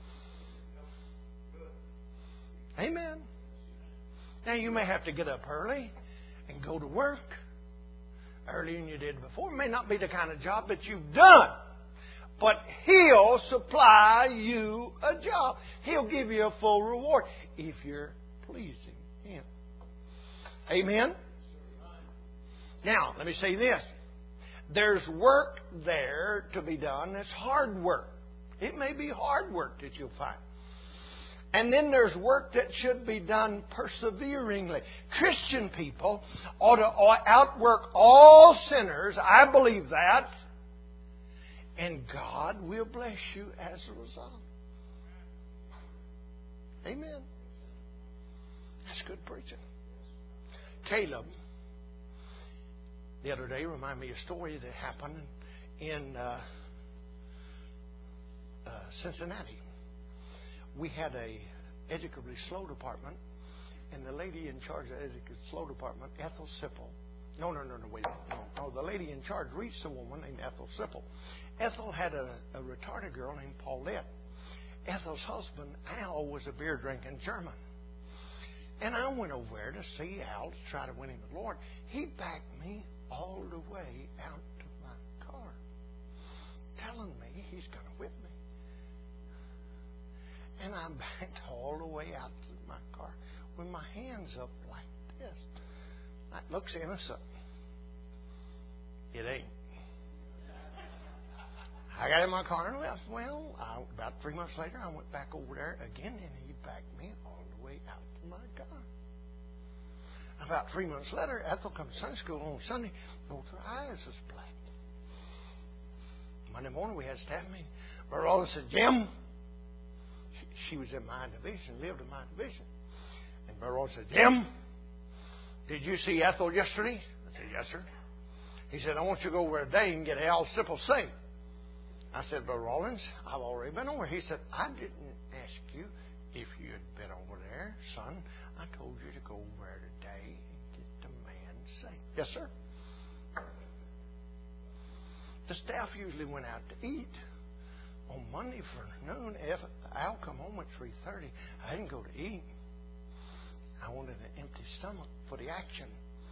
Amen. Now, you may have to get up early and go to work earlier than you did before. It may not be the kind of job that you've done. But He'll supply you a job. He'll give you a full reward if you're pleasing Him. Amen? Now, let me say this. There's work there to be done. It's hard work. It may be hard work that you'll find. And then there's work that should be done perseveringly. Christian people ought to outwork all sinners. I believe that. And God will bless you as a result. Amen. That's good preaching. Caleb, the other day, reminded me of a story that happened in uh, uh, Cincinnati. We had a educatively slow department, and the lady in charge of the educatively slow department, Ethel Sipple. No, no, no, no, wait. No, no, the lady in charge reached a woman named Ethel Sipple. Ethel had a, a retarded girl named Paulette. Ethel's husband, Al, was a beer-drinking German. And I went over there to see Al to try to win him the Lord. He backed me all the way out to my car, telling me he's going to whip me. And I backed all the way out to my car with my hands up like this. That looks innocent. It ain't. I got in my car and left. Well, I, about three months later, I went back over there again, and he backed me all the way out to my car. About three months later, Ethel comes to Sunday school on Sunday. Both her eyes was black. Monday morning, we had a staff meeting. Brother Rollins said, Jim, she, she was in my division, lived in my division. And Brother Rollins said, Jim, did you see Ethel yesterday? I said, yes, sir. He said, I want you to go over today and get Al Sipple sing. I said, Brother Rollins, I've already been over. He said, I didn't ask you if you had been over there, son. I told you to go over there today and get the man sing. Yes, sir. The staff usually went out to eat. On Monday for noon, Al come home at three thirty. I didn't go to eat. I wanted an empty stomach for the action.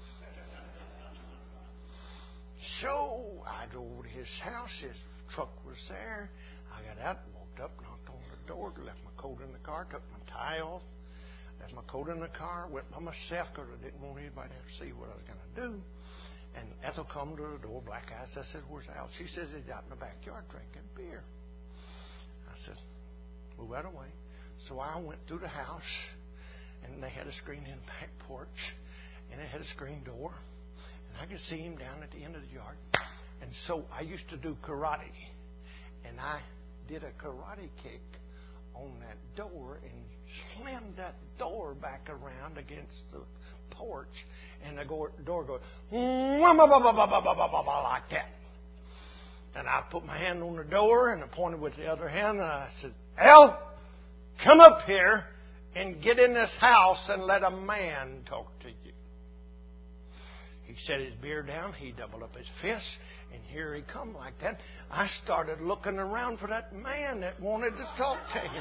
So I drove over to his house. His truck was there. I got out, walked up, knocked on the door, left my coat in the car, took my tie off, left my coat in the car, went by myself because I didn't want anybody to see what I was going to do. And Ethel come to the door, black eyes. I said, where's Al? She says he's out in the backyard drinking beer. I said, move out of the way. So I went through the house. and they had a screen in the back porch, and it had a screen door, and I could see him down at the end of the yard. And so I used to do karate, and I did a karate kick on that door and slammed that door back around against the porch, and the door goes like that. And I put my hand on the door and I pointed with the other hand, and I said, Al, come up here and get in this house and let a man talk to you. He set his beard down, he doubled up his fists, and here he come like that. I started looking around for that man that wanted to talk to him.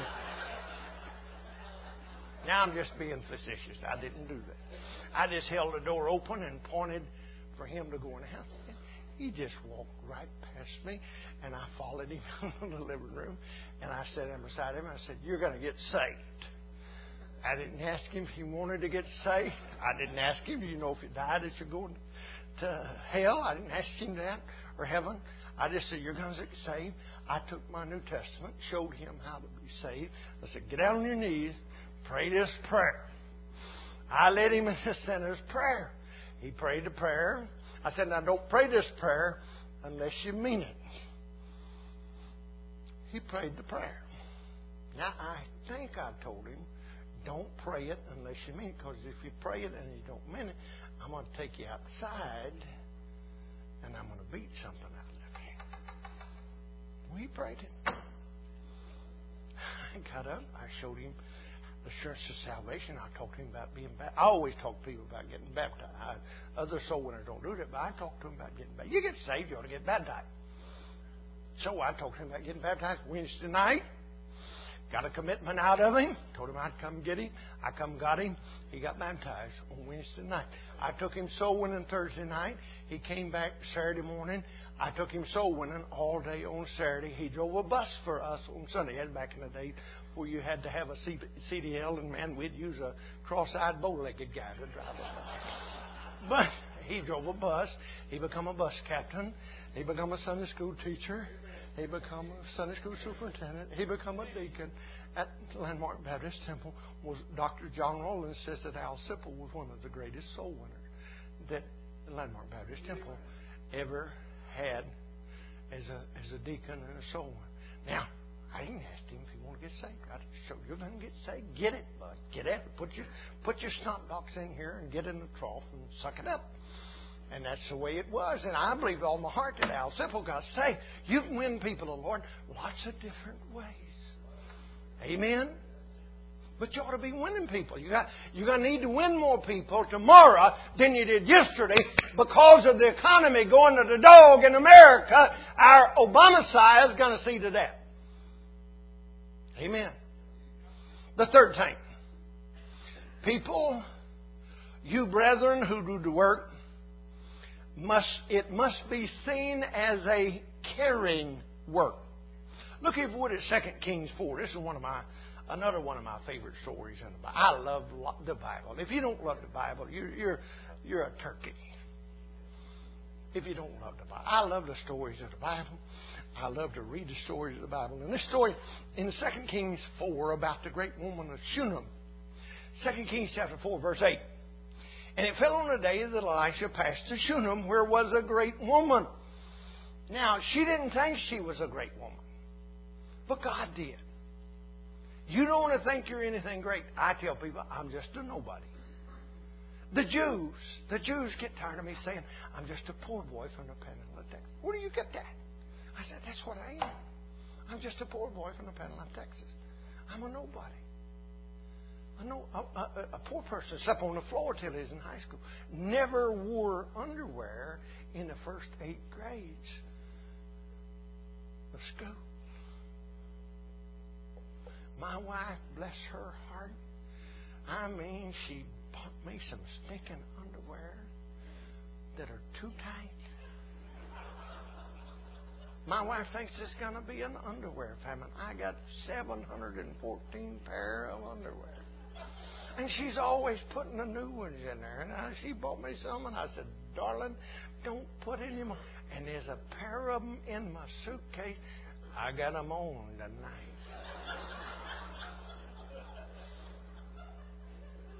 Now I'm just being facetious. I didn't do that. I just held the door open and pointed for him to go in the house. He just walked right past me, and I followed him in the living room, and I sat down beside him. I said, you're going to get saved. I didn't ask him if he wanted to get saved. I didn't ask him, do you know if he died that you're going to hell? I didn't ask him that, or heaven. I just said, you're going to get saved. I took my New Testament, showed him how to be saved. I said, get down on your knees, pray this prayer. I led him in the sinner's prayer. He prayed the prayer. I said, now don't pray this prayer unless you mean it. He prayed the prayer. Now, I think I told him, don't pray it unless you mean it, because if you pray it and you don't mean it, I'm going to take you outside and I'm going to beat something out of you. Well, he prayed it. I got up. I showed him the assurance of salvation. I talked to him about being baptized. I always talk to people about getting baptized. I, other soul winners don't do that, but I talk to them about getting baptized. You get saved, you ought to get baptized. So I talked to him about getting baptized Wednesday night. Got a commitment out of him. Told him I'd come get him. I come got him. He got baptized on Wednesday night. I took him soul winning Thursday night. He came back Saturday morning. I took him soul winning all day on Saturday. He drove a bus for us on Sunday. That's back in the day where you had to have a C D L, and man, we'd use a cross-eyed, bow-legged guy to drive a bus. But he drove a bus. He became a bus captain. He became a Sunday school teacher. He became a Sunday school superintendent. He became a deacon at Landmark Baptist Temple. Was Doctor John Rowland says that Al Sipple was one of the greatest soul winners that Landmark Baptist Temple ever had as a as a deacon and a soul winner. Now, I didn't ask him if he wanted to get saved. I just showed you're going to get saved. Get it, bud. Get it. Put your put your stomp box in here and get in the trough and suck it up. And that's the way it was. And I believe all my heart that Al Sipple got saved. You can win people, the Lord, lots of different ways. Amen? But you ought to be winning people. You got, you're going to need to win more people tomorrow than you did yesterday because of the economy going to the dog in America. Our Obama side is going to see to that. Amen. The third thing. People, you brethren who do the work, Must it must be seen as a caring work. Look if you would at Second Kings four. This is one of my another one of my favorite stories in the Bible. I love the Bible. If you don't love the Bible, you're you're you're a turkey. If you don't love the Bible, I love the stories of the Bible. I love to read the stories of the Bible. And this story in Second Kings four about the great woman of Shunem. Second Kings chapter four, verse eight. And it fell on the day that Elisha passed to Shunem, where was a great woman. Now, she didn't think she was a great woman, but God did. You don't want to think you're anything great. I tell people, I'm just a nobody. The Jews, the Jews get tired of me saying, I'm just a poor boy from the Panhandle of Texas. Where do you get that? I said, that's what I am. I'm just a poor boy from the Panhandle of Texas. I'm a nobody. I know a, a, a poor person slept on the floor till he was in high school. Never wore underwear in the first eight grades of school. My wife, bless her heart, I mean, she bought me some stinking underwear that are too tight. My wife thinks it's going to be an underwear famine. I got seven hundred fourteen pair of underwear. And she's always putting the new ones in there. And I, she bought me some, and I said, darling, don't put any more. And there's a pair of them in my suitcase. I got them on tonight.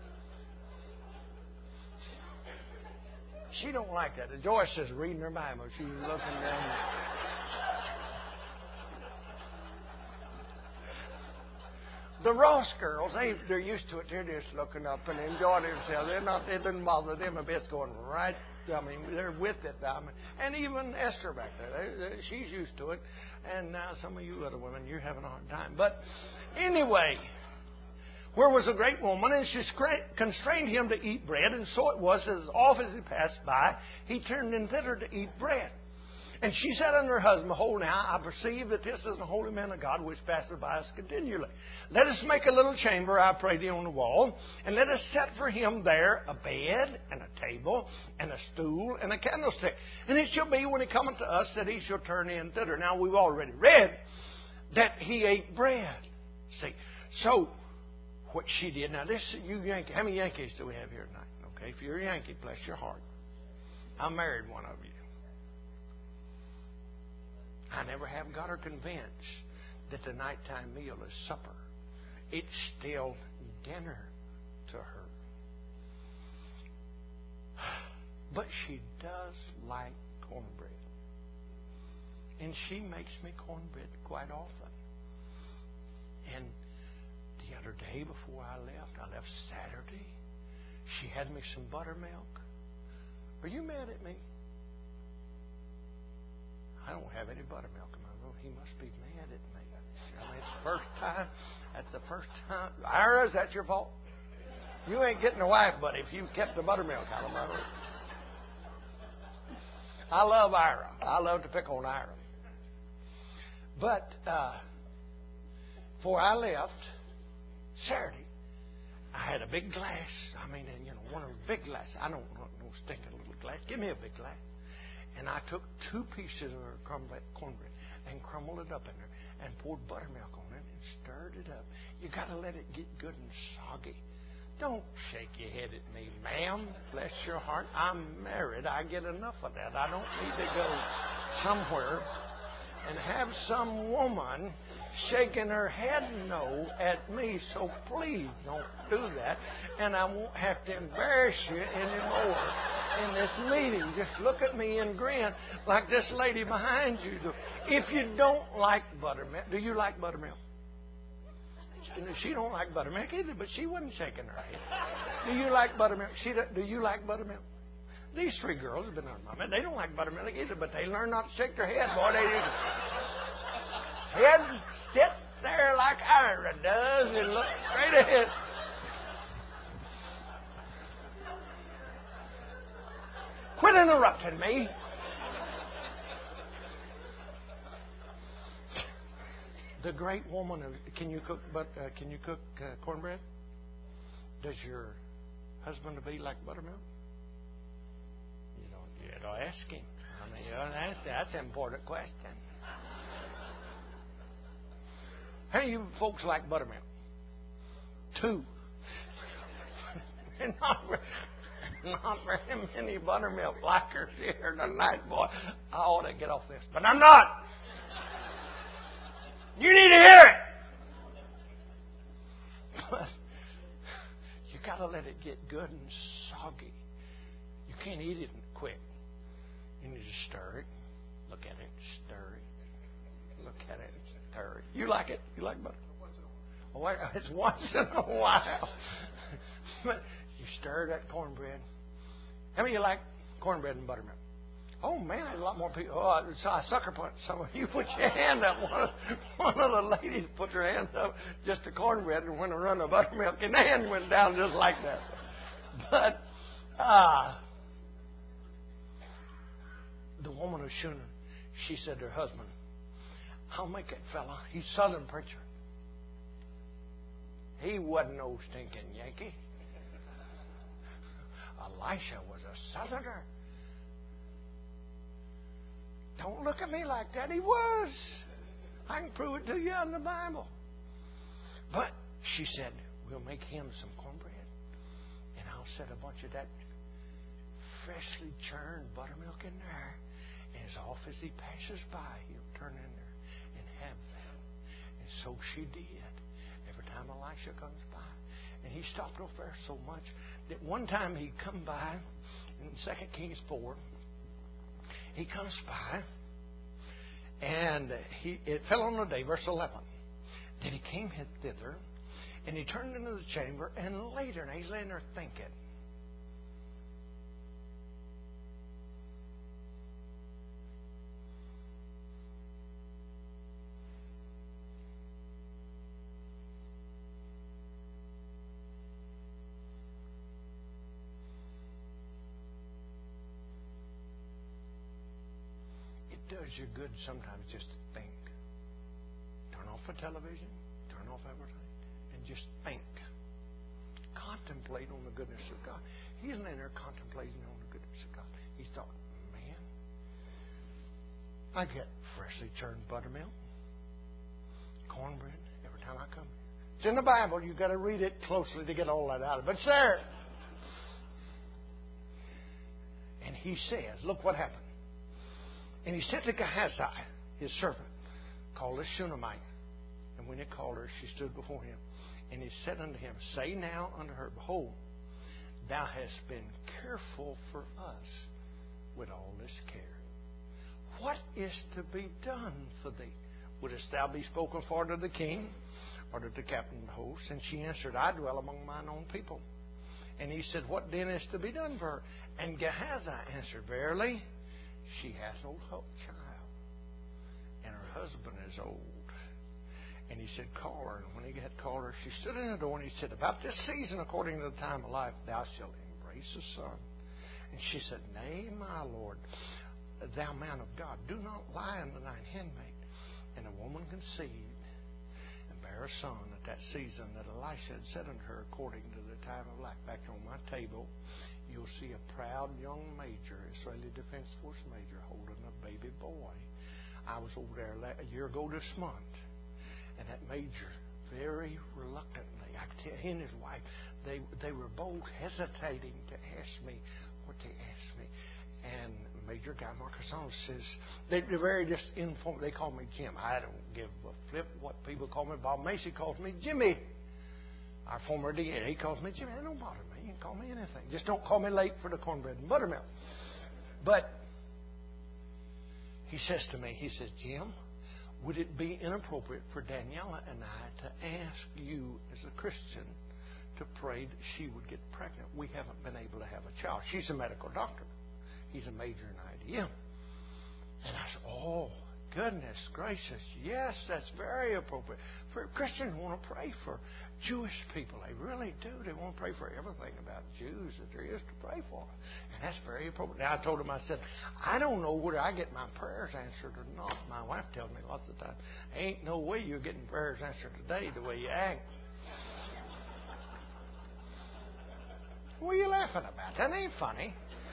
She don't like that. Joyce is reading her Bible. She's looking down. The Ross girls, they, they're used to it. They're just looking up and enjoying themselves. They're not, it doesn't bother them a bit going right. I mean, they're with it. I mean, and even Esther back there, they, they, she's used to it. And now some of you other women, you're having a hard time. But anyway, where was a great woman, and she constrained him to eat bread. And so it was, as oft as he passed by, he turned in thither to eat bread. And she said unto her husband, Behold now, I perceive that this is a holy man of God which passeth by us continually. Let us make a little chamber, I pray thee, on the wall, and let us set for him there a bed, and a table, and a stool, and a candlestick. And it shall be, when he cometh to us, that he shall turn in thither. Now, we've already read that he ate bread. See, so what she did, now this, you Yankee, how many Yankees do we have here tonight? Okay, if you're a Yankee, bless your heart. I married one of you. I never have got her convinced that the nighttime meal is supper. It's still dinner to her. But she does like cornbread. And she makes me cornbread quite often. And the other day before I left, I left Saturday, she had me some buttermilk. Are you mad at me? I don't have any buttermilk in my room. He must be mad at me. I mean, it's the first time. That's the first time. Ira, is that your fault? You ain't getting a wife, buddy, if you kept the buttermilk out of my room. I love Ira. I love to pick on Ira. But uh, before I left Saturday, I had a big glass. I mean, you know, one of the big glasses. I don't want no stinking little glass. Give me a big glass. And I took two pieces of her cornbread and crumbled it up in there and poured buttermilk on it and stirred it up. You got to let it get good and soggy. Don't shake your head at me, ma'am. Bless your heart. I'm married. I get enough of that. I don't need to go somewhere and have some woman shaking her head no at me. So please don't do that. And I won't have to embarrass you anymore in this meeting. Just look at me and grin like this lady behind you do. If you don't like buttermilk, do you like buttermilk? She don't like buttermilk either, but she wasn't shaking her head. Do you like buttermilk? She do you like buttermilk? These three girls have been on my mind. They don't like buttermilk either, but they learn not to shake their head, boy. They do. Head sit there like Ira does and look straight ahead. Quit interrupting me. The great woman of can you cook? But uh, can you cook uh, cornbread? Does your husband to be like buttermilk? You don't. You don't ask him. I mean, you don't ask. That's an important question. How many of you folks like buttermilk? Two. not, not very many buttermilk likers here tonight, boy. I ought to get off this, but I'm not. You need to hear it. But you got to let it get good and soggy. You can't eat it quick. You need to stir it. Look at it. Stir it. Look at it. Stir it. You like it? You like butter? Oh, it's once in a while. But you stir that cornbread. How many of you like cornbread and buttermilk? Oh, man, there's a lot more people. Oh, so I sucker punch some of you. Put your hand up. One of, one of the ladies put her hand up just to cornbread and went to run the buttermilk, and the hand went down just like that. But uh, the woman of Shunem, she said to her husband, I'll make that fella. He's a Southern preacher. He wasn't no stinking Yankee. Elisha was a Southerner. Don't look at me like that. He was. I can prove it to you in the Bible. But she said, we'll make him some cornbread. And I'll set a bunch of that freshly churned buttermilk in there. And as oft as he passes by, he'll turn in there and have that. And so she did. Every time Elisha comes by. And he stopped over there so much that one time he'd come by in Second Kings four, he comes by, and he it fell on the day, verse eleven. Then he came thither, and he turned into the chamber, and later, now he's laying there thinking. It does you good sometimes just to think. Turn off the television, turn off everything, and just think. Contemplate on the goodness of God. He's laying there contemplating on the goodness of God. He thought, man, I get freshly churned buttermilk, cornbread every time I come here. It's in the Bible. You've got to read it closely to get all that out of it. But it's there. And he says, look what happened. And he sent to Gehazi, his servant, called a Shunammite. And when he called her, she stood before him. And he said unto him, say now unto her, behold, thou hast been careful for us with all this care. What is to be done for thee? Wouldest thou be spoken for to the king or to the captain of the host? And she answered, I dwell among mine own people. And he said, what then is to be done for her? And Gehazi answered, verily, she has no child, and her husband is old. And he said, call her. And when he had called her, she stood in the door, and he said, about this season, according to the time of life, thou shalt embrace a son. And she said, nay, my Lord, thou man of God, do not lie unto thine handmaid. And the woman conceived and bare a son at that season that Elisha had said unto her, according to the time of life. Back on my table, you'll see a proud young major, Israeli Defense Force major, holding a baby boy. I was over there a year ago this month, and that major, very reluctantly, I could tell he and his wife, they they were both hesitating to ask me what they asked me. And Major Guy Marcasano says, they, they're very just informal. They call me Jim. I don't give a flip what people call me. Bob Macy calls me Jimmy. Our former D A, he calls me Jimmy. That don't bother me. You can call me anything. Just don't call me late for the cornbread and buttermilk. But he says to me, he says, Jim, would it be inappropriate for Daniela and I to ask you as a Christian to pray that she would get pregnant? We haven't been able to have a child. She's a medical doctor. He's a major in I D M. And I said, oh, goodness gracious, yes, that's very appropriate. For Christians who want to pray for Jewish people. They really do. They want to pray for everything about Jews that there is to pray for. And that's very appropriate. Now, I told him, I said, I don't know whether I get my prayers answered or not. My wife tells me lots of times, ain't no way you're getting prayers answered today the way you act. What are you laughing about? That ain't funny.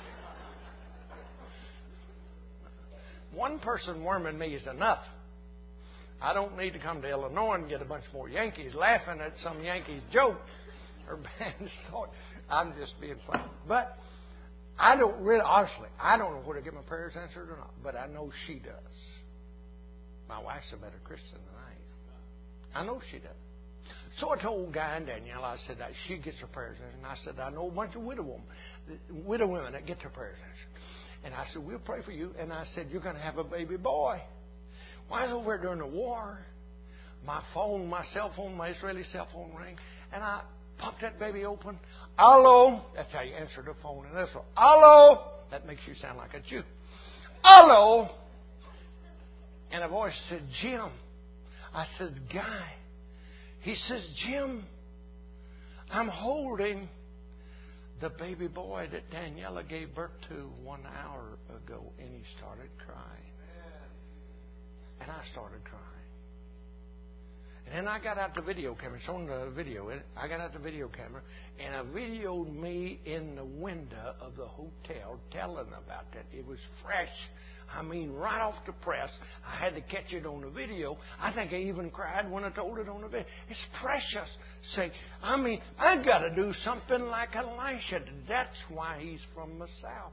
One person worming me is enough. I don't need to come to Illinois and get a bunch more Yankees laughing at some Yankees joke or bad thought. I'm just being funny. But I don't really, honestly, I don't know whether to get my prayers answered or not. But I know she does. My wife's a better Christian than I am. I know she does. So I told Guy and Danielle, I said that she gets her prayers answered. And I said, I know a bunch of widow women, widow women that get their prayers answered. And I said, we'll pray for you. And I said, you're going to have a baby boy. Well, I was over there during the war. My phone, my cell phone, my Israeli cell phone rang. And I popped that baby open. Hello. That's how you answer the phone in Israel. Hello. That makes you sound like a Jew. Hello. And a voice said, Jim. I said, Guy. He says, Jim, I'm holding the baby boy that Daniela gave birth to one hour ago. And he started crying. And I started crying. And then I got out the video camera. It's on the video. I got out the video camera. And I videoed me in the window of the hotel telling about that. It was fresh. I mean, right off the press. I had to catch it on the video. I think I even cried when I told it on the video. It's precious. Say, I mean, I've got to do something like Elisha did. That's why he's from the South.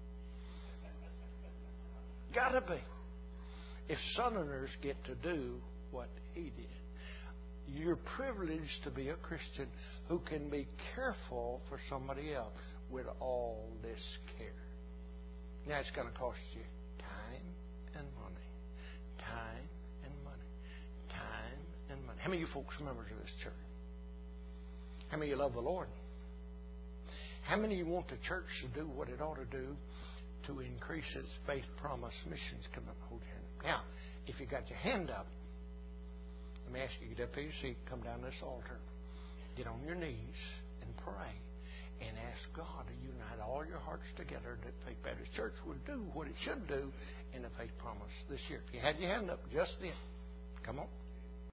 Got to be. If Southerners get to do what he did, you're privileged to be a Christian who can be careful for somebody else with all this care. Now it's going to cost you time and money. Time and money. Time and money. How many of you folks are members of this church? How many of you love the Lord? How many of you want the church to do what it ought to do to increase its faith promise missions? Come up, hold your hand. Now, if you got your hand up, let me ask you, get up to your seat, come down this altar, get on your knees and pray and ask God to unite all your hearts together that Faith Baptist Church will do what it should do in the faith promise this year. If you had your hand up just then, come on.